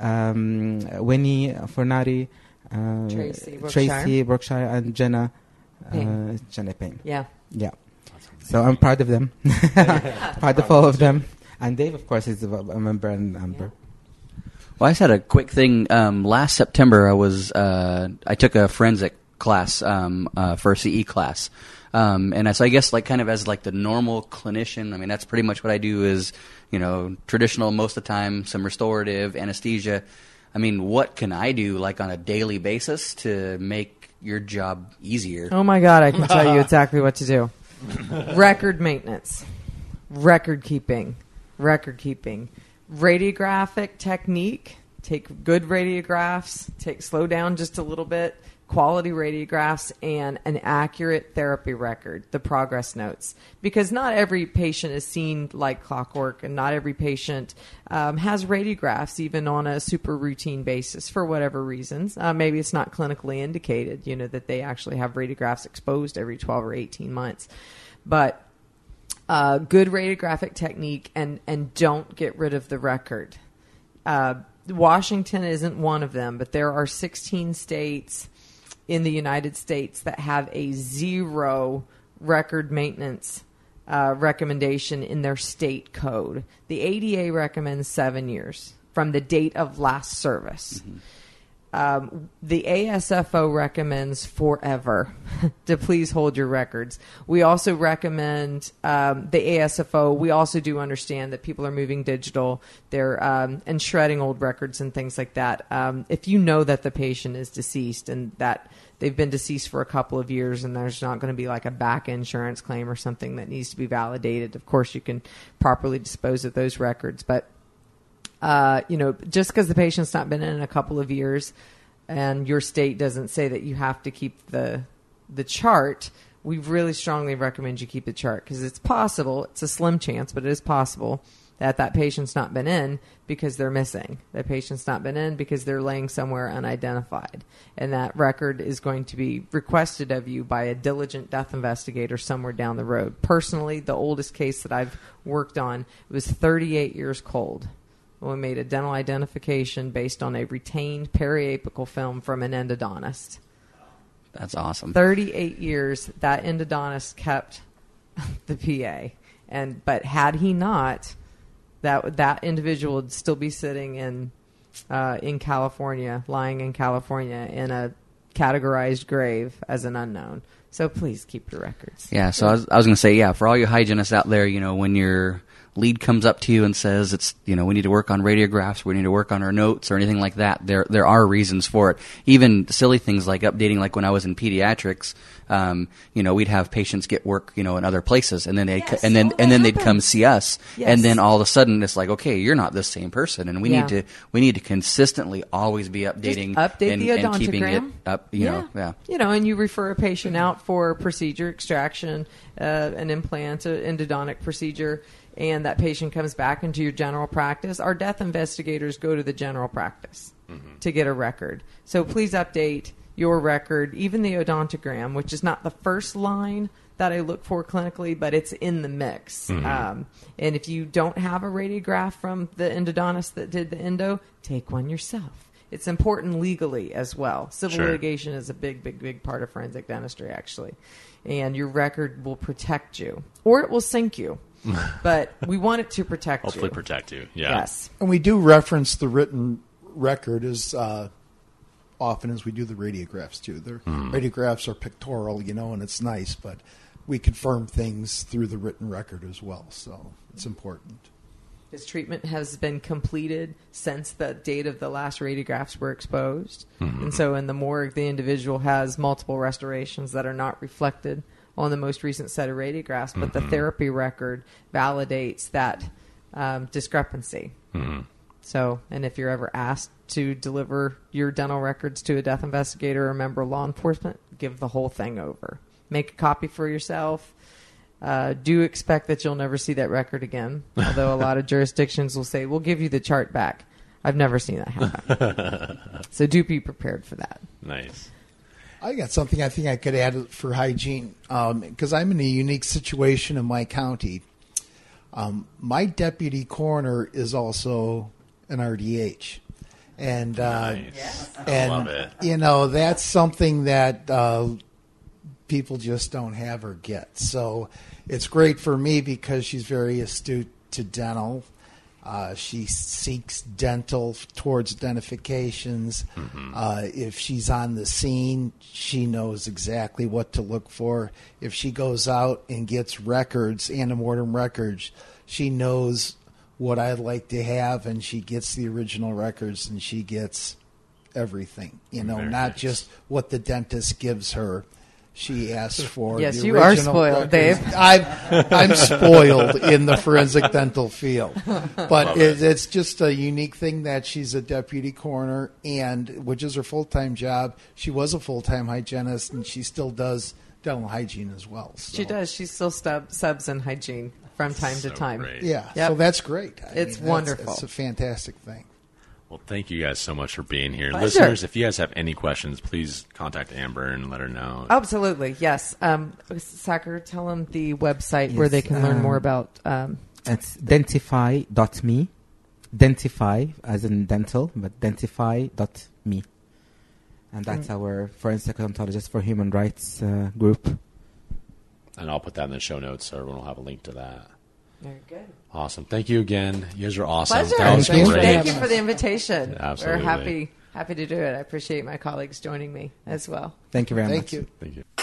um, Winnie, Fornari, uh, Tracy, Brookshire. Tracy, Brookshire, and Jenna, uh, Payne. Jenna Payne. Yeah. Yeah. So I'm proud of them. Proud of all of them. And Dave, of course, is a, a member, and Amber. Well, I just had a quick thing. Um, last September, I was uh, I took a forensic class um, uh, for a C E class, um, and I, so I guess like kind of as like the normal clinician. I mean, that's pretty much what I do. Is you know traditional most of the time, some restorative anesthesia. I mean, what can I do like on a daily basis to make your job easier? Oh my God, I can tell you exactly what to do. Record maintenance, record keeping, record keeping, radiographic technique. Take good radiographs, take slow down just a little bit, quality radiographs, and an accurate therapy record, the progress notes. Because not every patient is seen like clockwork, and not every patient um, has radiographs even on a super routine basis for whatever reasons. Uh, maybe it's not clinically indicated, you know, that they actually have radiographs exposed every twelve or eighteen months. But uh, good radiographic technique, and, and don't get rid of the record. Uh, Washington isn't one of them, but there are sixteen states in the United States that have a zero record maintenance uh, recommendation in their state code. The A D A recommends seven years from the date of last service. Mm-hmm. Um, the A S F O recommends forever to please hold your records. We also recommend um, the A S F O. We also do understand that people are moving digital, they're um, and shredding old records and things like that. Um, if you know that the patient is deceased and that they've been deceased for a couple of years and there's not going to be like a back insurance claim or something that needs to be validated, of course you can properly dispose of those records. But Uh, you know, just because the patient's not been in a couple of years and your state doesn't say that you have to keep the the chart, we really strongly recommend you keep the chart, because it's possible, it's a slim chance, but it is possible that that patient's not been in because they're missing. That patient's not been in because they're laying somewhere unidentified. And that record is going to be requested of you by a diligent death investigator somewhere down the road. Personally, the oldest case that I've worked on was thirty-eight years cold. We made a dental identification based on a retained periapical film from an endodontist. That's awesome. thirty-eight years that endodontist kept the P A, and but had he not, that that individual would still be sitting in uh, in California, lying in California in a categorized grave as an unknown. So please keep your records. Yeah. So I was, I was going to say, yeah, for all you hygienists out there, you know, when you're lead comes up to you and says it's, you know, we need to work on radiographs, we need to work on our notes or anything like that, there there are reasons for it. Even silly things like updating, like when I was in pediatrics, um, you know, we'd have patients get work, you know, in other places, and then they Yes, and then oh, and then that they'd come happens. see us, Yes. and then all of a sudden it's like, okay, you're not the same person, and we Yeah. need to we need to consistently always be updating Just update and, the and keeping it odontogram. up, you know, yeah. You know, and you refer a patient out for procedure, extraction, uh, an implant, an endodontic procedure, and that patient comes back into your general practice. Our death investigators go to the general practice mm-hmm. to get a record. So please update your record, even the odontogram, which is not the first line that I look for clinically, but it's in the mix. Mm-hmm. Um, and if you don't have a radiograph from the endodontist that did the endo, take one yourself. It's important legally as well. Civil Sure. litigation is a big, big, big part of forensic dentistry, actually. And your record will protect you, or it will sink you. But we want it to protect Hopefully you. protect you. Yeah. Yes. And we do reference the written record as uh, often as we do the radiographs, too. The Mm. radiographs are pictorial, you know, and it's nice, but we confirm things through the written record as well, so it's important. His treatment has been completed since the date of the last radiographs were exposed. Mm-hmm. And so in the morgue, the individual has multiple restorations that are not reflected on the most recent set of radiographs, but Mm-hmm. the therapy record validates that um, discrepancy. Mm-hmm. So, and if you're ever asked to deliver your dental records to a death investigator or a member of law enforcement, give the whole thing over. Make a copy for yourself. Uh, do expect that you'll never see that record again, although a lot of jurisdictions will say, we'll give you the chart back. I've never seen that happen. So do be prepared for that. Nice. I got something I think I could add for hygiene, because I'm in a unique situation in my county. Um, my deputy coroner is also an R D H. And, uh, Nice. and I love it. you know, that's something that uh, people just don't have or get. So it's great for me because she's very astute to dental. Uh, she seeks dental towards identifications. Mm-hmm. Uh, if she's on the scene, she knows exactly what to look for. If she goes out and gets records, antemortem records, she knows what I'd like to have, and she gets the original records, and she gets everything. You know, Very not nice. just what the dentist gives her. She asked for Yes, the you are original spoiled, records. Dave. I'm, I'm spoiled in the forensic dental field. But it, it's just a unique thing that she's a deputy coroner, and which is her full-time job. She was a full-time hygienist, and she still does dental hygiene as well. So. She does. She still stub, subs and hygiene from time So to time. great. Yeah, Yep. so that's great. I It's mean, that's- wonderful. It's a fantastic thing. Well, thank you guys so much for being here. Pleasure. Listeners, if you guys have any questions, please contact Amber and let her know. Absolutely, yes. Um, Sacker, tell them the website where Yes, they can learn um, more about. Um, It's dentify dot me. Dentify as in dental, but dentify dot me. And that's Mm. our forensic odontologist for human rights uh, group. And I'll put that in the show notes so everyone will have a link to that. Very good. Awesome. Thank you again. You guys are awesome. Pleasure. That was Thank, great. thank you for the invitation. Yeah, absolutely. We're happy happy to do it. I appreciate my colleagues joining me as well. Thank you very Thank much. you. Thank you.